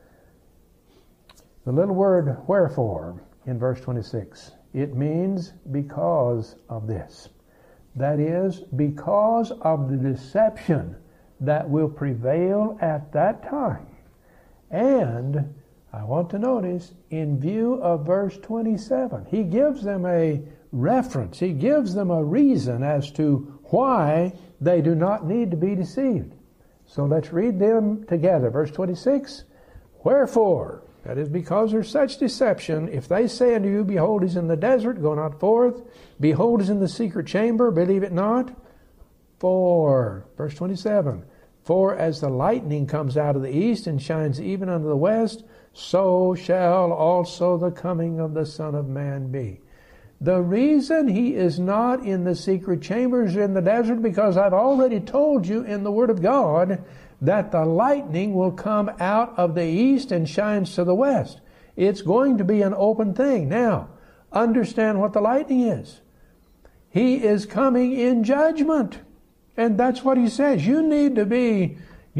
The little word wherefore in verse 26, it means because of this. That is, because of the deception that will prevail at that time. And I want to notice, in view of verse 27, he gives them a reference. He gives them a reason as to why they do not need to be deceived. So let's read them together. Verse 26, wherefore, that is because there's such deception, if they say unto you, behold, he's in the desert, go not forth. Behold, he's in the secret chamber, believe it not. For, verse 27, for as the lightning comes out of the east and shines even unto the west, so shall also the coming of the Son of Man be. The reason he is not in the secret chambers in the desert, because I've already told you in the Word of God that the lightning will come out of the east and shines to the west. It's going to be an open thing. Now, understand what the lightning is. He is coming in judgment. And that's what he says. You need to be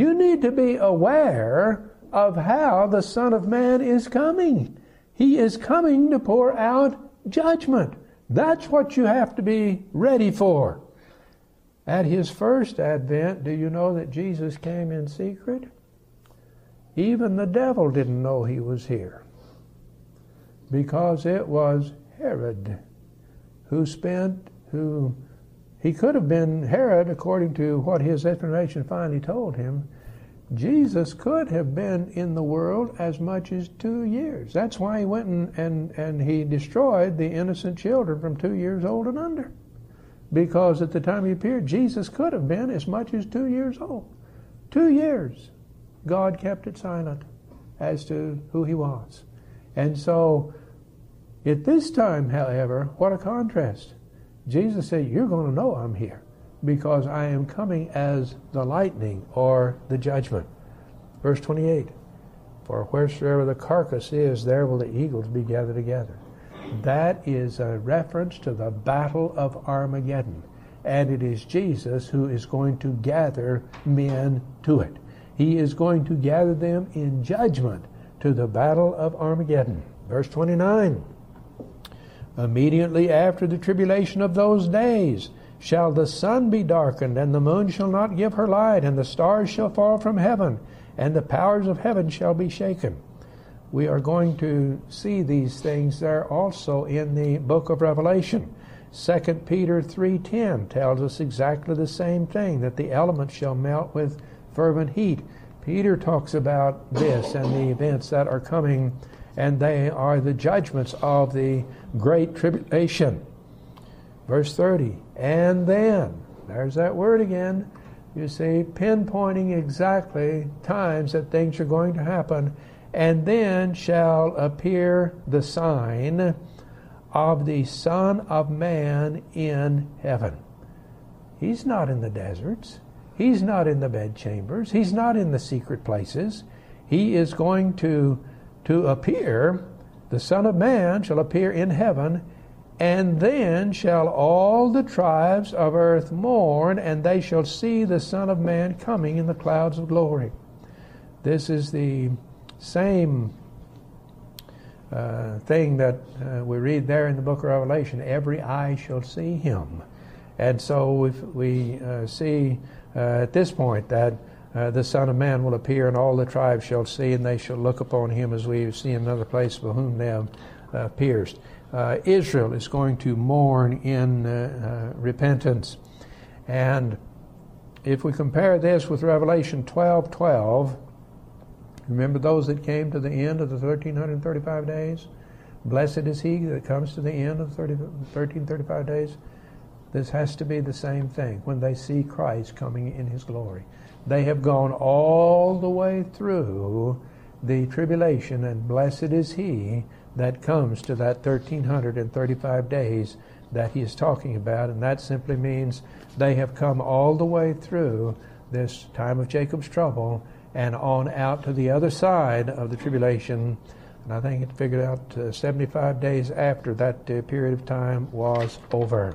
aware of how the Son of Man is coming. He is coming to pour out judgment. That's what you have to be ready for. At his first advent, do you know that Jesus came in secret? Even the devil didn't know he was here, because it was Herod he could have been Herod according to what his explanation finally told him. Jesus could have been in the world as much as 2 years. That's why he went and he destroyed the innocent children from 2 years old and under. Because at the time he appeared, Jesus could have been as much as 2 years old. 2 years. God kept it silent as to who he was. And so, at this time, however, what a contrast. Jesus said, you're going to know I'm here, because I am coming as the lightning or the judgment. Verse 28, for wheresoever the carcass is, there will the eagles be gathered together. That is a reference to the battle of Armageddon. And it is Jesus who is going to gather men to it. He is going to gather them in judgment to the battle of Armageddon. Verse 29, immediately after the tribulation of those days shall the sun be darkened, and the moon shall not give her light, and the stars shall fall from heaven, and the powers of heaven shall be shaken. We are going to see these things there also in the book of Revelation. 2 Peter 3:10 tells us exactly the same thing, that the elements shall melt with fervent heat. Peter talks about this and the events that are coming, and they are the judgments of the great tribulation. Verse 30, and then, there's that word again, you see, pinpointing exactly times that things are going to happen. And then shall appear the sign of the Son of Man in heaven. He's not in the deserts. He's not in the bedchambers. He's not in the secret places. He is going to appear. The Son of Man shall appear in heaven, and then shall all the tribes of earth mourn, and they shall see the Son of Man coming in the clouds of glory. This is the same thing that we read there in the book of Revelation. Every eye shall see him. And so we see at this point that the Son of Man will appear, and all the tribes shall see, and they shall look upon him, as we see in another place, for whom they have pierced. Israel is going to mourn in repentance. And if we compare this with Revelation 12:12, remember those that came to the end of the 1335 days? Blessed is he that comes to the end of the 1335 days. This has to be the same thing when they see Christ coming in his glory. They have gone all the way through the tribulation, and blessed is he that comes to that 1335 days that he is talking about. And that simply means they have come all the way through this time of Jacob's trouble and on out to the other side of the tribulation. And I think it figured out 75 days after that period of time was over.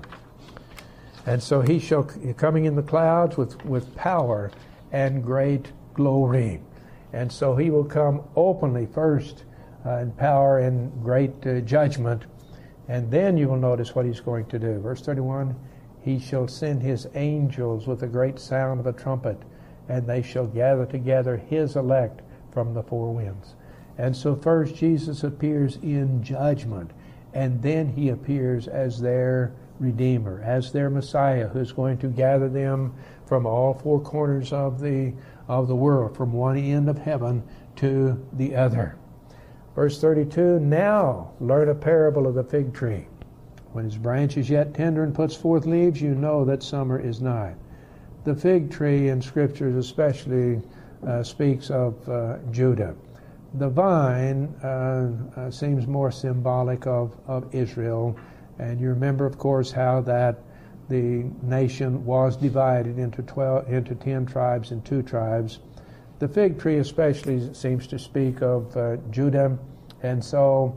And so he shall coming in the clouds with power and great glory. And so he will come openly first in power and great judgment. And then you will notice what he's going to do. Verse 31, he shall send his angels with a great sound of a trumpet, and they shall gather together his elect from the four winds. And so first Jesus appears in judgment, and then he appears as their Redeemer, as their Messiah, who's going to gather them from all four corners of the world, from one end of heaven to the other. Verse 32, now learn a parable of the fig tree. When his branch is yet tender and puts forth leaves, you know that summer is nigh. The fig tree in Scriptures especially speaks of Judah. The vine seems more symbolic of Israel, And you remember, of course, how that the nation was divided into 10 tribes and 2 tribes. The fig tree especially seems to speak of Judah, and so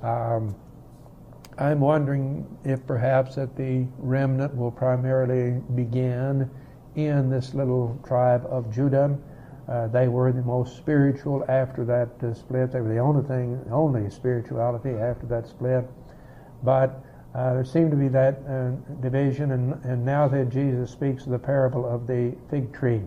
I'm wondering if perhaps that the remnant will primarily begin in this little tribe of Judah. They were the most spiritual after that split. They were the only spirituality after that split. But there seemed to be that division, and now that Jesus speaks of the parable of the fig tree.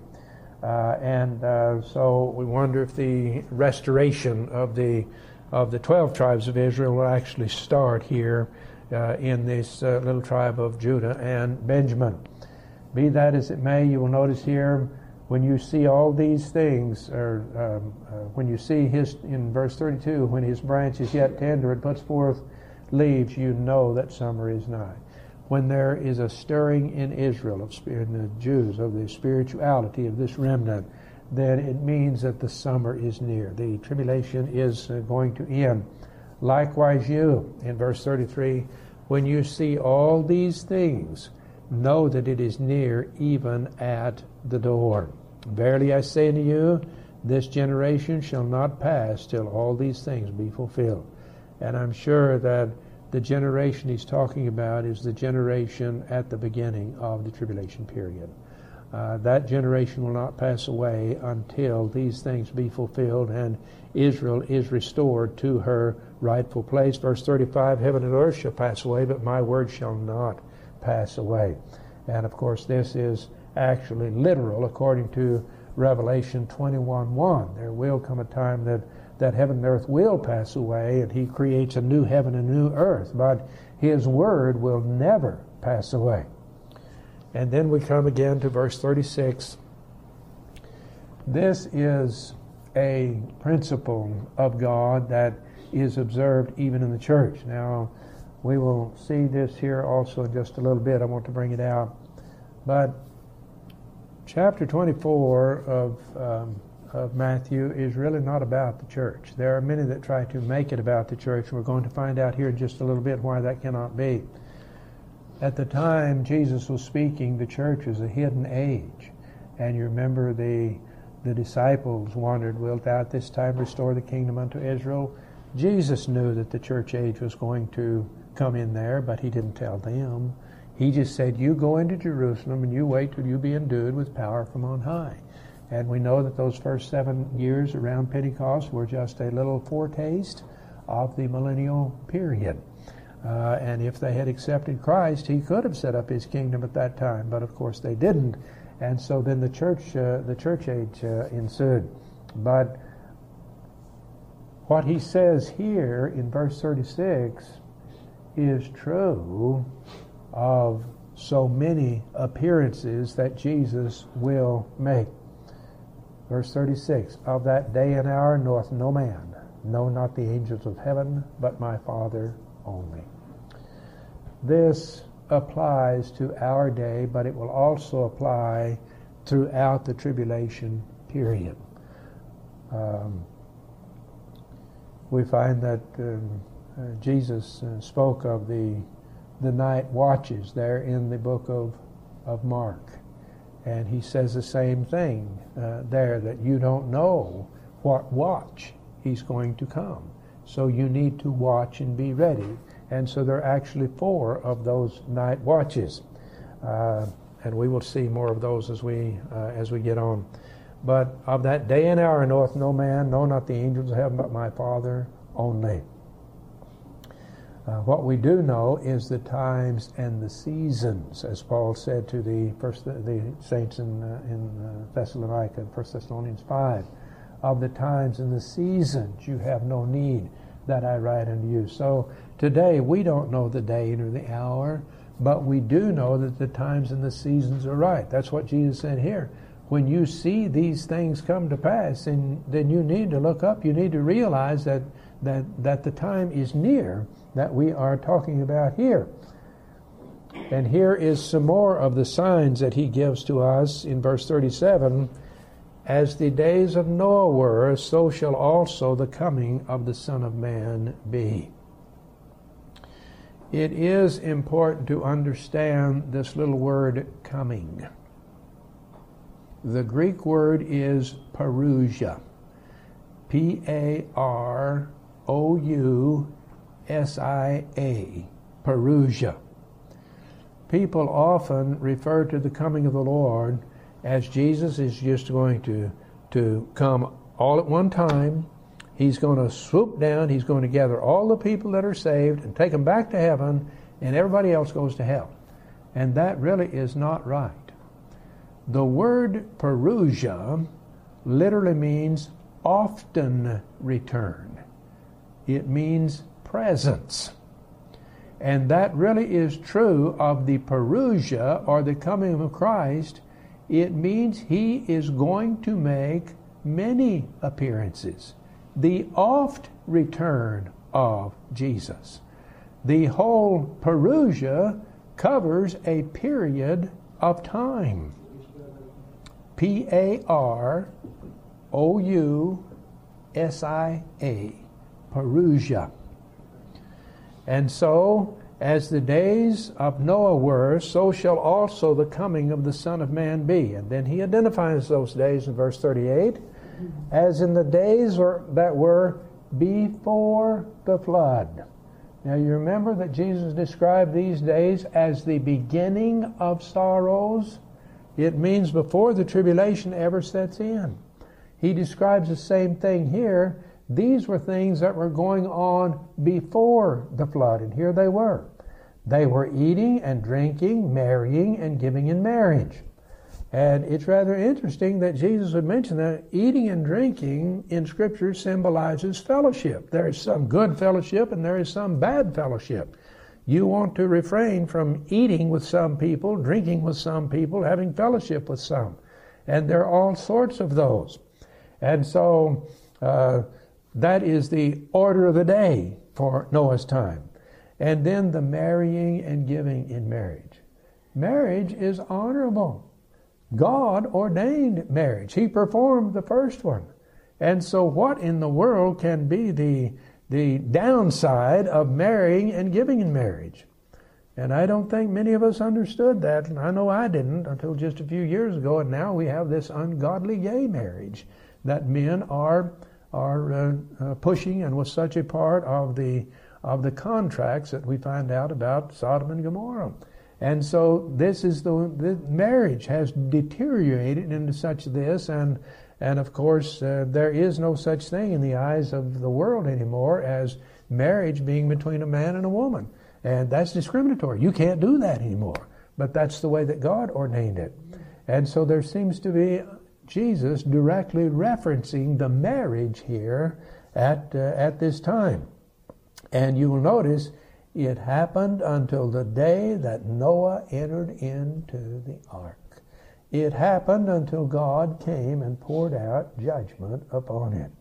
So we wonder if the restoration of the 12 tribes of Israel will actually start here in this little tribe of Judah and Benjamin. Be that as it may, you will notice here, when you see all these things, or when you see in verse 32, when his branch is yet tender and puts forth leaves, you know that summer is nigh. When there is a stirring in Israel, in the Jews, of the spirituality of this remnant, then it means that the summer is near. The tribulation is going to end. Likewise you, in verse 33, when you see all these things, know that it is near, even at the door. Verily I say unto you, this generation shall not pass till all these things be fulfilled. And I'm sure that the generation he's talking about is the generation at the beginning of the tribulation period. That generation will not pass away until these things be fulfilled and Israel is restored to her rightful place. Verse 35, heaven and earth shall pass away, but my word shall not pass away. And of course this is actually literal according to Revelation 21:1. There will come a time that heaven and earth will pass away, and he creates a new heaven and a new earth, but his word will never pass away. And then we come again to verse 36. This is a principle of God that is observed even in the church. Now, we will see this here also in just a little bit. I want to bring it out. But chapter 24 of Matthew is really not about the church. There are many that try to make it about the church, and we're going to find out here in just a little bit why that cannot be. At the time Jesus was speaking, the church was a hidden age. And you remember the disciples wondered, wilt thou at this time restore the kingdom unto Israel? Jesus knew that the church age was going to come in there, but he didn't tell them. He just said, you go into Jerusalem and you wait till you be endued with power from on high. And we know that those first 7 years around Pentecost were just a little foretaste of the millennial period. And if they had accepted Christ, he could have set up his kingdom at that time, but of course they didn't. And so then the church age ensued. But what he says here in verse 36 is true of so many appearances that Jesus will make. Verse 36, of that day and hour knoweth no man, no, not the angels of heaven, but my Father only. This applies to our day, but it will also apply throughout the tribulation period. We find that Jesus spoke of the night watches there in the book of Mark. And he says the same thing there, that you don't know what watch he's going to come. So you need to watch and be ready. And so there are actually 4 of those night watches. And we will see more of those as we get on. But of that day and hour knoweth no man, no, not the angels of heaven, but my Father only. What we do know is the times and the seasons, as Paul said to the saints in Thessalonica, 1 Thessalonians 5. Of the times and the seasons you have no need that I write unto you. So today we don't know the day nor the hour, but we do know that the times and the seasons are right. That's what Jesus said here. When you see these things come to pass, and then you need to look up, you need to realize that the time is near that we are talking about here. And here is some more of the signs that he gives to us in verse 37. As the days of Noah were, so shall also the coming of the Son of Man be. it is important to understand this little word coming. The Greek word is parousia. P-A-R-O-U-S-I-A. Parousia. People often refer to the coming of the Lord as Jesus is just going to come all at one time. He's going to swoop down. He's going to gather all the people that are saved and take them back to heaven, and everybody else goes to hell. And that really is not right. The word parousia literally means often return. It means presence. And that really is true of the parousia, or the coming of Christ. It means He is going to make many appearances. The oft return of Jesus. The whole parousia covers a period of time. P-A-R-O-U-S-I-A. Parousia. And so, as the days of Noah were, so shall also the coming of the Son of Man be. And then he identifies those days in verse 38 as in the days that were before the flood. Now you remember that Jesus described these days as the beginning of sorrows. It means before the tribulation ever sets in. He describes the same thing here. These were things that were going on before the flood, and here they were. They were eating and drinking, marrying and giving in marriage. And it's rather interesting that Jesus would mention that eating and drinking in Scripture symbolizes fellowship. There is some good fellowship and there is some bad fellowship. You want to refrain from eating with some people, drinking with some people, having fellowship with some. And there are all sorts of those. And so that is the order of the day for Noah's time. And then the marrying and giving in marriage. Marriage is honorable. God ordained marriage. He performed the first one. And so what in the world can be the downside of marrying and giving in marriage? And I don't think many of us understood that. And I know I didn't until just a few years ago. And now we have this ungodly gay marriage that men are pushing, and was such a part of the contracts that we find out about Sodom and Gomorrah. And so this is the marriage has deteriorated into such this, and of course there is no such thing in the eyes of the world anymore as marriage being between a man and a woman, and that's discriminatory. You can't do that anymore, but that's the way that God ordained it. And so there seems to be Jesus directly referencing the marriage here at this time. And you will notice it happened until the day that Noah entered into the ark. It happened until God came and poured out judgment upon it.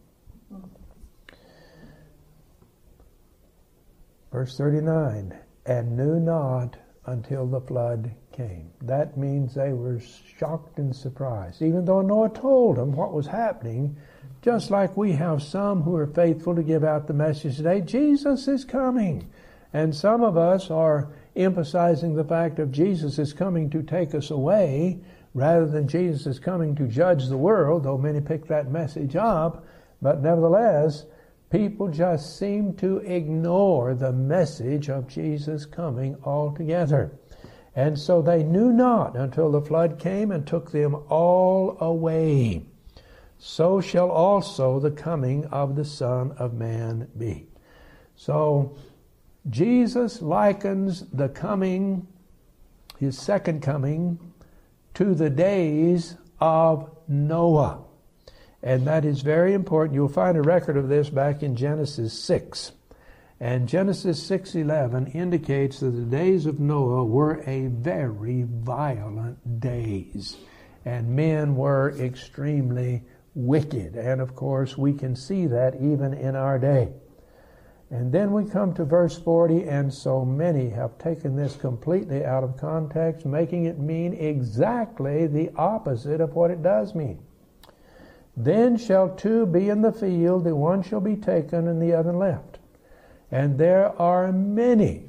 Verse 39, and knew not until the flood came. That means they were shocked and surprised. Even though Noah told them what was happening, just like we have some who are faithful to give out the message today, Jesus is coming. And some of us are emphasizing the fact of Jesus is coming to take us away rather than Jesus is coming to judge the world, though many pick that message up. But nevertheless, people just seem to ignore the message of Jesus coming altogether. And so they knew not until the flood came and took them all away. So shall also the coming of the Son of Man be. So Jesus likens the coming, his second coming, to the days of Noah. And that is very important. You'll find a record of this back in Genesis 6. And Genesis 6:11 indicates that the days of Noah were a very violent days. And men were extremely wicked. And of course, we can see that even in our day. And then we come to verse 40, and so many have taken this completely out of context, making it mean exactly the opposite of what it does mean. Then shall two be in the field, the one shall be taken and the other left. And there are many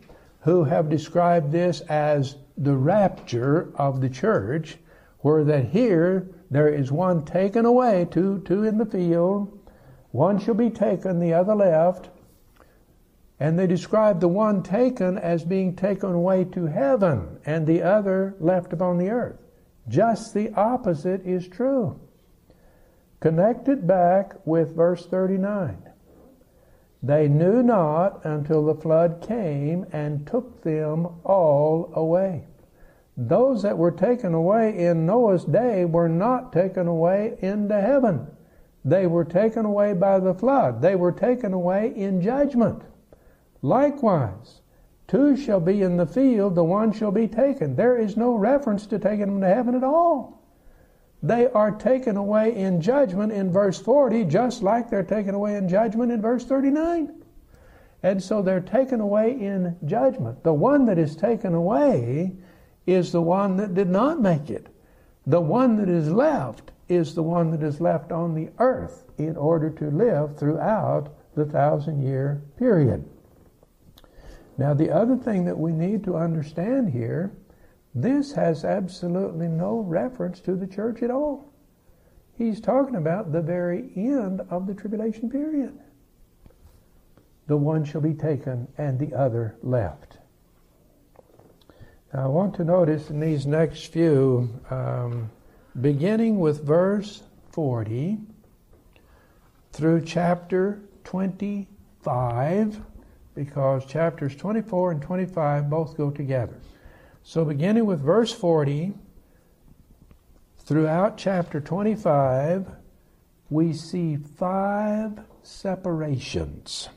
who have described this as the rapture of the church, where that here there is one taken away, two in the field, one shall be taken, the other left, and they describe the one taken as being taken away to heaven and the other left upon the earth. Just the opposite is true. Connect it back with verse 39. They knew not until the flood came and took them all away. Those that were taken away in Noah's day were not taken away into heaven. They were taken away by the flood. They were taken away in judgment. Likewise, two shall be in the field, the one shall be taken. There is no reference to taking them to heaven at all. They are taken away in judgment in verse 40, just like they're taken away in judgment in verse 39. And so they're taken away in judgment. The one that is taken away is the one that did not make it. The one that is left is the one that is left on the earth in order to live throughout the 1,000-year period. Now, the other thing that we need to understand here, this has absolutely no reference to the church at all. He's talking about the very end of the tribulation period. The one shall be taken and the other left. Now, I want to notice in these next few, beginning with verse 40 through chapter 25, because chapters 24 and 25 both go together. So beginning with verse 40, throughout chapter 25, we see 5 separations.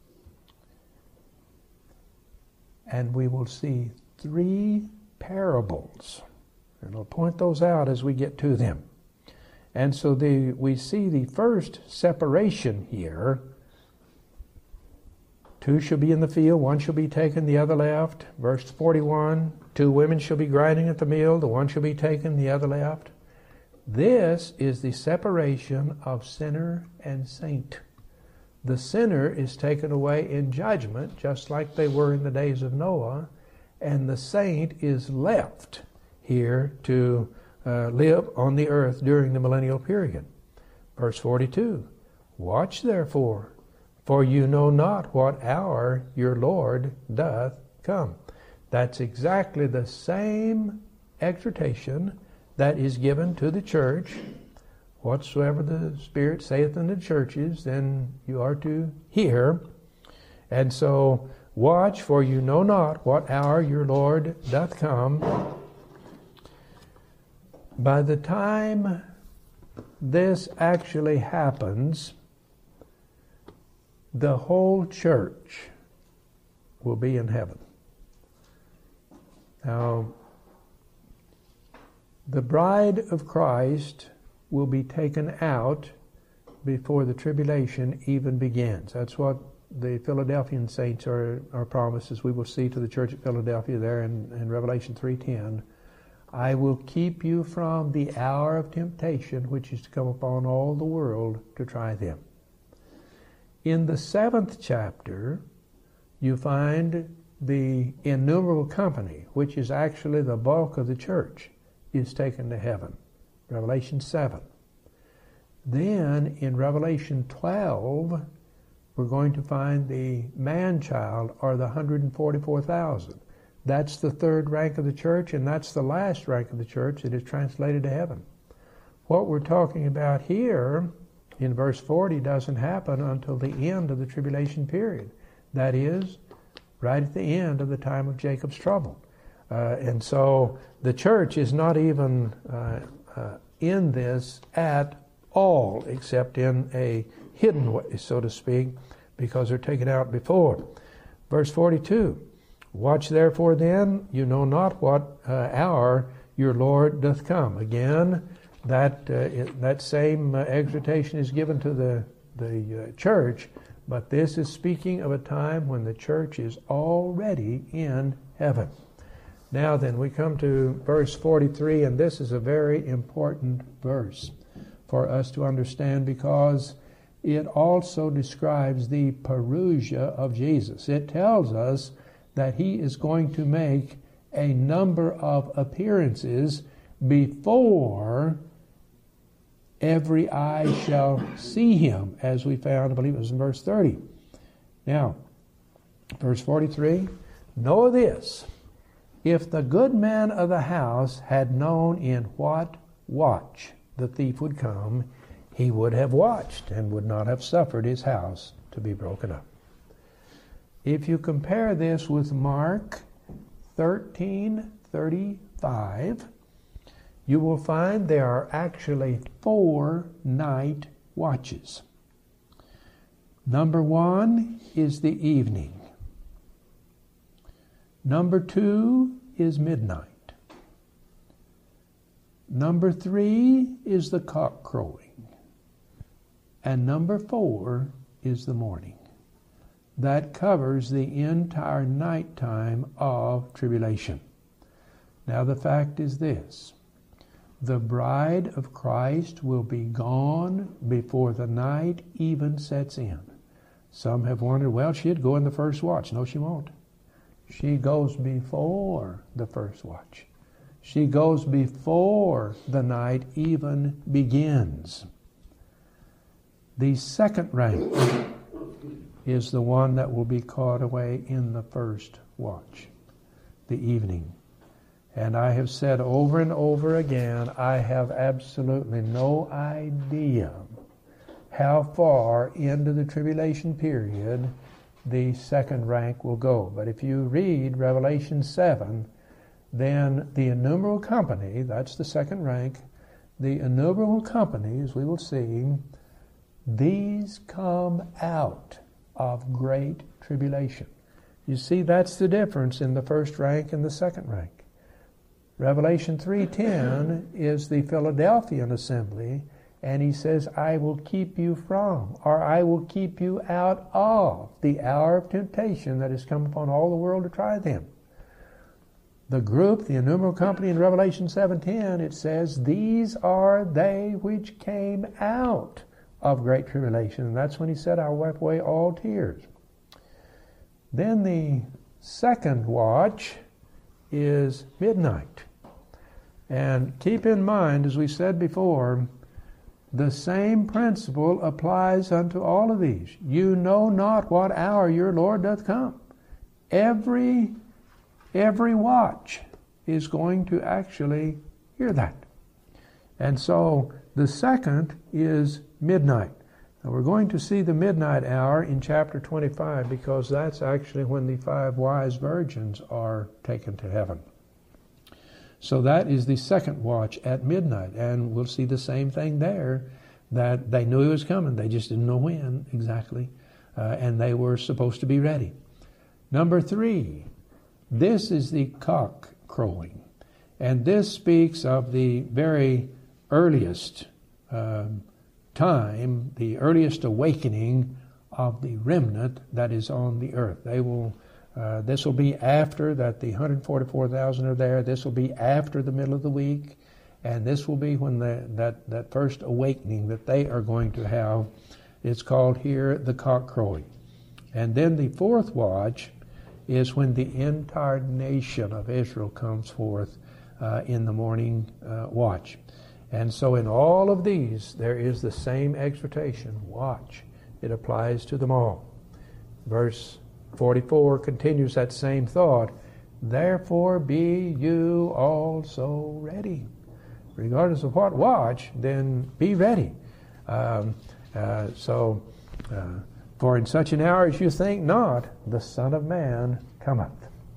And we will see 3 parables. And I'll point those out as we get to them. And so we see the first separation here. 2 shall be in the field, 1 shall be taken, the other left. Verse 41, 2 women shall be grinding at the mill, the one shall be taken, the other left. This is the separation of sinner and saint. The sinner is taken away in judgment, just like they were in the days of Noah, and the saint is left here to live on the earth during the millennial period. Verse 42, watch therefore, for you know not what hour your Lord doth come. That's exactly the same exhortation that is given to the church. Whatsoever the Spirit saith unto the churches, then you are to hear. And so, watch, for you know not what hour your Lord doth come. By the time this actually happens, the whole church will be in heaven. Now, the bride of Christ will be taken out before the tribulation even begins. That's what the Philadelphian saints are promised, as we will see to the church at Philadelphia there in Revelation 3:10. I will keep you from the hour of temptation which is to come upon all the world to try them. In the 7th chapter, you find the innumerable company, which is actually the bulk of the church, is taken to heaven. Revelation 7. Then in Revelation 12, we're going to find the man-child, or the 144,000. That's the 3rd rank of the church, and that's the last rank of the church that is translated to heaven. What we're talking about here in verse 40 doesn't happen until the end of the tribulation period. That is, right at the end of the time of Jacob's trouble. And so the church is not even in this at all, except in a hidden way, so to speak, because they're taken out before. Verse 42, watch therefore then, you know not what hour your Lord doth come. Again, that same exhortation is given to the church, but this is speaking of a time when the church is already in heaven. Now then, we come to verse 43, and this is a very important verse for us to understand, because it also describes the parousia of Jesus. It tells us that he is going to make a number of appearances before every eye shall see him, as we found, I believe it was in verse 30. Now, verse 43, know this, if the good man of the house had known in what watch the thief would come, he would have watched and would not have suffered his house to be broken up. If you compare this with Mark 13:35, you will find there are actually 4 night watches. Number 1 is the evening. Number 2 is midnight. Number 3 is the cock crowing. And number 4 is the morning. That covers the entire nighttime of tribulation. Now the fact is this. The bride of Christ will be gone before the night even sets in. Some have wondered, well, she'd go in the first watch. No, she won't. She goes before the first watch. She goes before the night even begins. The second rank is the one that will be caught away in the first watch, the evening. And I have said over and over again, I have absolutely no idea how far into the tribulation period the second rank will go. But if you read Revelation 7, then the innumerable company, that's the second rank, the innumerable company, as we will see, these come out of great tribulation. You see, that's the difference in the first rank and the second rank. Revelation 3:10 is the Philadelphian assembly, and he says, I will keep you from, or I will keep you out of the hour of temptation that has come upon all the world to try them. The group, the innumerable company in Revelation 7:10, it says, these are they which came out of great tribulation. And that's when he said, I'll wipe away all tears. Then the second watch is midnight. And keep in mind, as we said before, the same principle applies unto all of these. You know not what hour your Lord doth come. Every watch is going to actually hear that. And so the second is midnight. Now we're going to see the midnight hour in chapter 25 because that's actually when the 5 wise virgins are taken to heaven. So that is the second watch at midnight, and we'll see the same thing there, that they knew he was coming, they just didn't know when exactly, and they were supposed to be ready. Number 3, this is the cock crowing, and this speaks of the very earliest time, the earliest awakening of the remnant that is on the earth. They will. This will be after that the 144,000 are there. This will be after the middle of the week, and this will be when that first awakening that they are going to have. It's called here the cock crowing. And then the fourth watch is when the entire nation of Israel comes forth in the morning watch. And so in all of these, there is the same exhortation, watch. It applies to them all. Verse 44 continues that same thought. Therefore be you also ready. Regardless of what watch, then be ready. For in such an hour as you think not, the Son of Man cometh.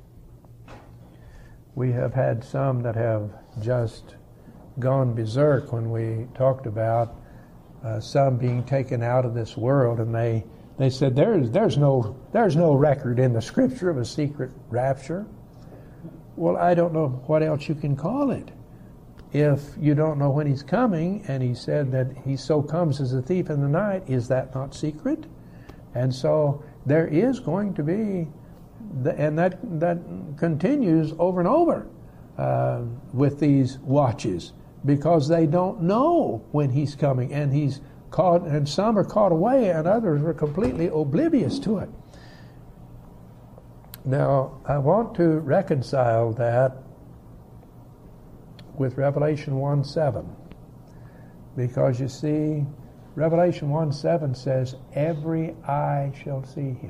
We have had some that have just gone berserk when we talked about some being taken out of this world, and they said there's no record in the Scripture of a secret rapture. Well, I don't know what else you can call it. If you don't know when he's coming, and he said that he so comes as a thief in the night, is that not secret? And so there is going to be, and that continues over and over with these watches, because they don't know when he's coming, and he's caught, and some are caught away, and others are completely oblivious to it. Now, I want to reconcile that with Revelation 1:7, because you see, Revelation 1:7 says, every eye shall see him.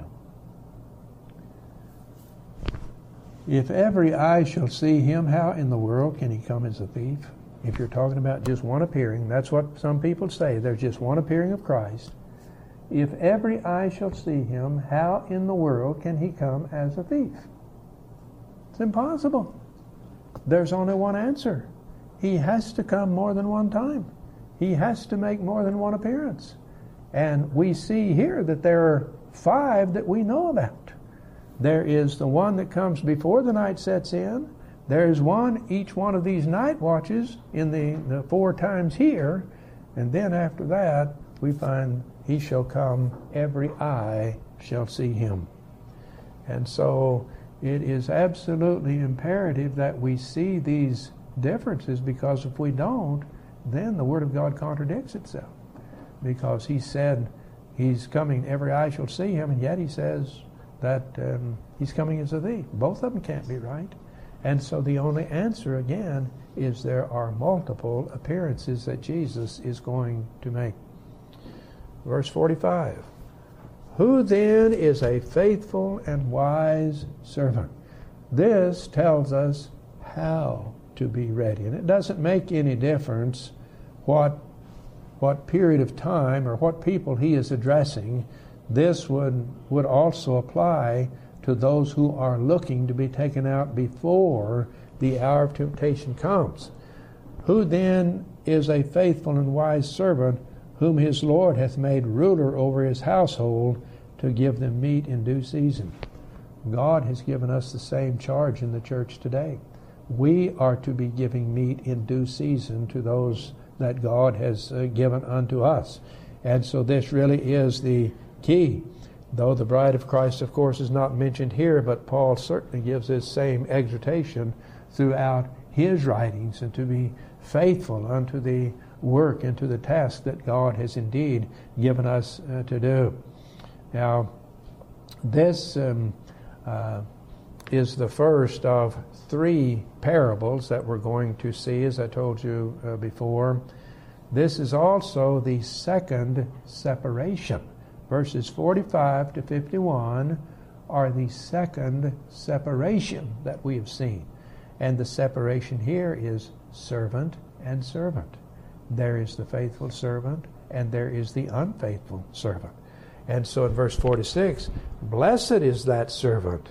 If every eye shall see him, how in the world can he come as a thief? If you're talking about just one appearing, that's what some people say, there's just one appearing of Christ. If every eye shall see him, how in the world can he come as a thief? It's impossible. There's only one answer. He has to come more than one time. He has to make more than one appearance. And we see here that there are 5 that we know about. There is the one that comes before the night sets in. There is one, each one of these night watches in the 4 times here. And then after that, we find he shall come, every eye shall see him. And so it is absolutely imperative that we see these differences, because if we don't, then the Word of God contradicts itself. Because he said he's coming, every eye shall see him, and yet he says that he's coming as a thief. Both of them can't be right. And so the only answer, again, is there are multiple appearances that Jesus is going to make. Verse 45. Who then is a faithful and wise servant? This tells us how to be ready. And it doesn't make any difference what period of time or what people he is addressing. This would also apply to those who are looking to be taken out before the hour of temptation comes. Who then is a faithful and wise servant, whom his Lord hath made ruler over his household, to give them meat in due season? God has given us the same charge in the church today. We are to be giving meat in due season to those that God has given unto us. And so this really is the key. Though the bride of Christ, of course, is not mentioned here, but Paul certainly gives this same exhortation throughout his writings, and to be faithful unto the work and to the task that God has indeed given us to do. Now, this is the first of 3 parables that we're going to see, as I told you before. This is also the second separation. Verses 45 to 51 are the second separation that we have seen. And the separation here is servant and servant. There is the faithful servant, and there is the unfaithful servant. And so in verse 46, blessed is that servant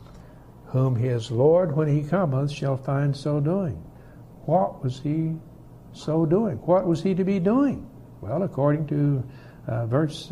whom his Lord, when he cometh, shall find so doing. What was he so doing? What was he to be doing? Well, according to verse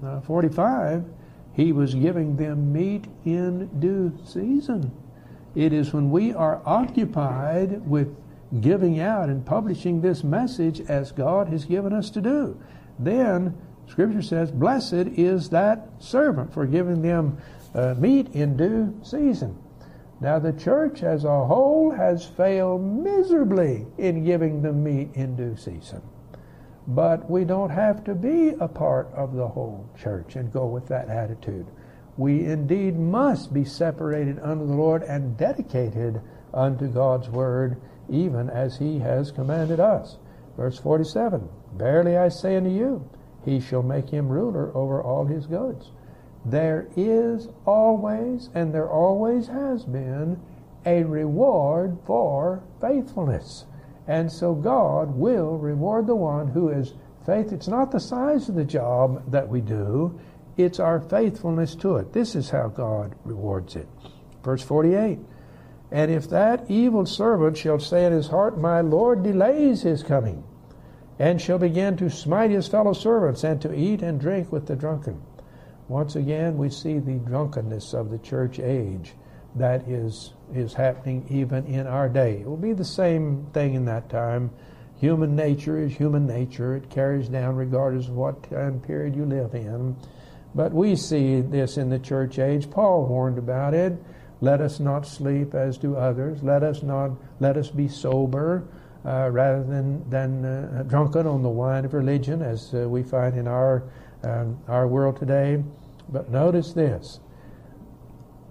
45, he was giving them meat in due season. It is when we are occupied with giving out and publishing this message as God has given us to do, then Scripture says, blessed is that servant for giving them meat in due season. Now the church as a whole has failed miserably in giving them meat in due season. But we don't have to be a part of the whole church and go with that attitude. We indeed must be separated unto the Lord and dedicated unto God's Word, even as He has commanded us. Verse 47, verily I say unto you, He shall make him ruler over all his goods. There is always, and there always has been, a reward for faithfulness. And so God will reward the one who is faithful. It's not the size of the job that we do, it's our faithfulness to it. This is how God rewards it. Verse 48, and if that evil servant shall say in his heart, my Lord delays his coming, and shall begin to smite his fellow servants, and to eat and drink with the drunken. Once again, we see the drunkenness of the church age that is happening even in our day. It will be the same thing in that time. Human nature is human nature. It carries down regardless of what time period you live in. But we see this in the church age. Paul warned about it. Let us not sleep as do others. Let us be sober rather than drunken on the wine of religion, as we find in our world today. But notice this.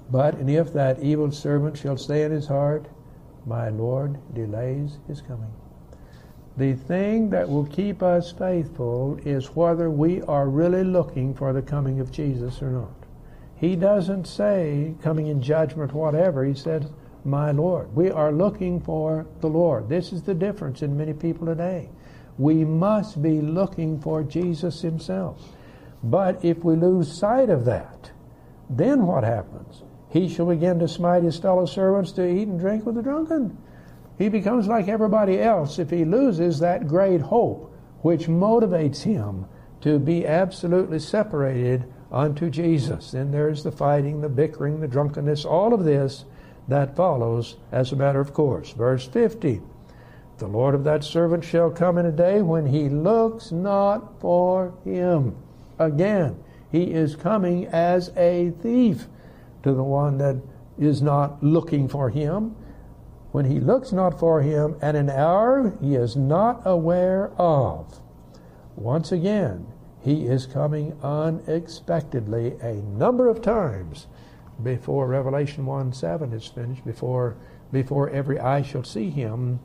And if that evil servant shall say in his heart, my Lord delays his coming. The thing that will keep us faithful is whether we are really looking for the coming of Jesus or not. He doesn't say coming in judgment, whatever. He said, my Lord. We are looking for the Lord. This is the difference in many people today. We must be looking for Jesus himself. But if we lose sight of that, then what happens? He shall begin to smite his fellow servants to eat and drink with the drunken. He becomes like everybody else if he loses that great hope which motivates him to be absolutely separated unto Jesus. Then there's the fighting, the bickering, the drunkenness, all of this that follows as a matter of course. Verse 50, the Lord of that servant shall come in a day when he looks not for him. Again, he is coming as a thief to the one that is not looking for him. When he looks not for him, at an hour he is not aware of. Once again, he is coming unexpectedly a number of times before Revelation 1:7 is finished, before every eye shall see him.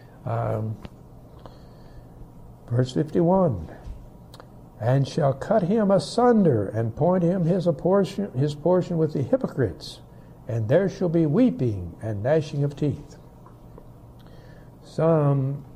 Verse 51, and shall cut him asunder and point him his portion with the hypocrites, and there shall be weeping and gnashing of teeth. Some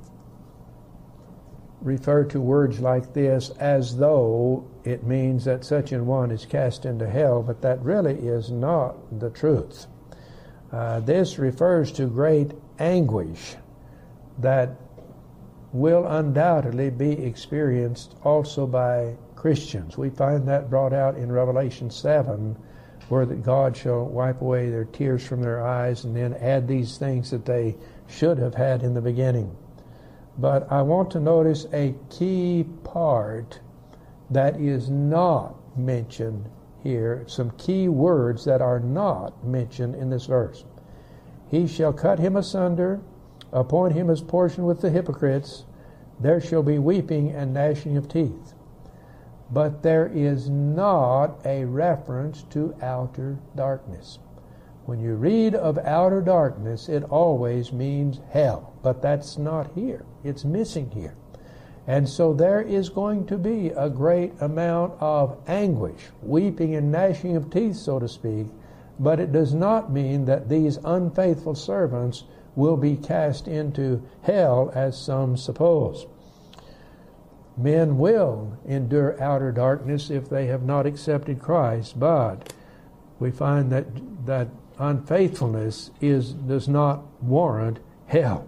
refer to words like this as though it means that such an one is cast into hell, but that really is not the truth. This refers to great anguish that will undoubtedly be experienced also by Christians. We find that brought out in Revelation 7, where that God shall wipe away their tears from their eyes and then add these things that they should have had in the beginning. But I want to notice a key part that is not mentioned here, some key words that are not mentioned in this verse. He shall cut him asunder, appoint him his portion with the hypocrites, there shall be weeping and gnashing of teeth. But there is not a reference to outer darkness. When you read of outer darkness, it always means hell. But that's not here. It's missing here. And so there is going to be a great amount of anguish, weeping and gnashing of teeth, so to speak. But it does not mean that these unfaithful servants will be cast into hell, as some suppose. Men will endure outer darkness if they have not accepted Christ, but we find that unfaithfulness does not warrant hell.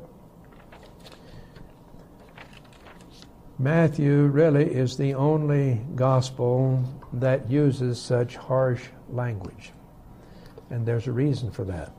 Matthew really is the only gospel that uses such harsh language, and there's a reason for that.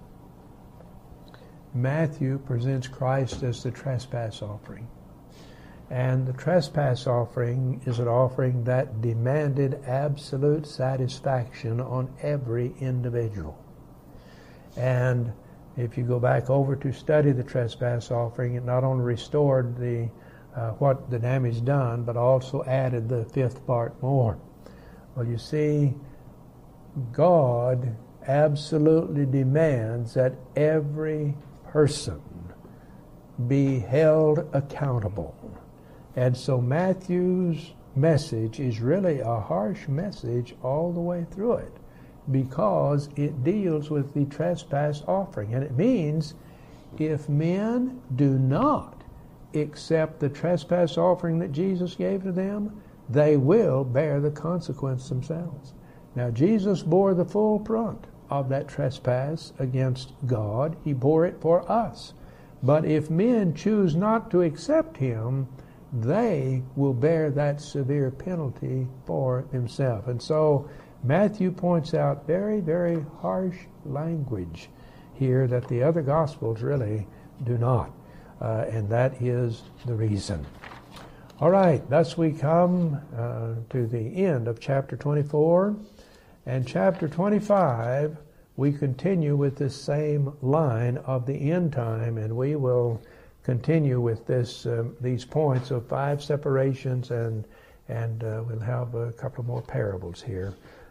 Matthew presents Christ as the trespass offering. And the trespass offering is an offering that demanded absolute satisfaction on every individual. And if you go back over to study the trespass offering, it not only restored what the damage done, but also added the fifth part more. Well, you see, God absolutely demands that every person be held accountable. And so Matthew's message is really a harsh message all the way through it, because it deals with the trespass offering. And it means if men do not accept the trespass offering that Jesus gave to them, they will bear the consequence themselves. Now, Jesus bore the full brunt of that trespass against God. He bore it for us. But if men choose not to accept him, they will bear that severe penalty for themselves. And so Matthew points out very, very harsh language here that the other Gospels really do not. And that is the reason. All right, thus we come to the end of chapter 24. And chapter 25, we continue with this same line of the end time, and we will continue with these points of 5 separations, and we'll have a couple more parables here.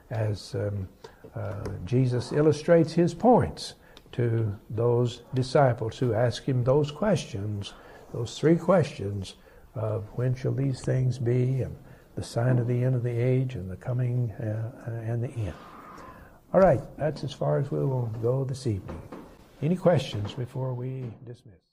as Jesus illustrates his points to those disciples who ask him those questions, those three questions of when shall these things be, and the sign of the end of the age, and the coming and the end. All right, that's as far as we will go this evening. Any questions before we dismiss?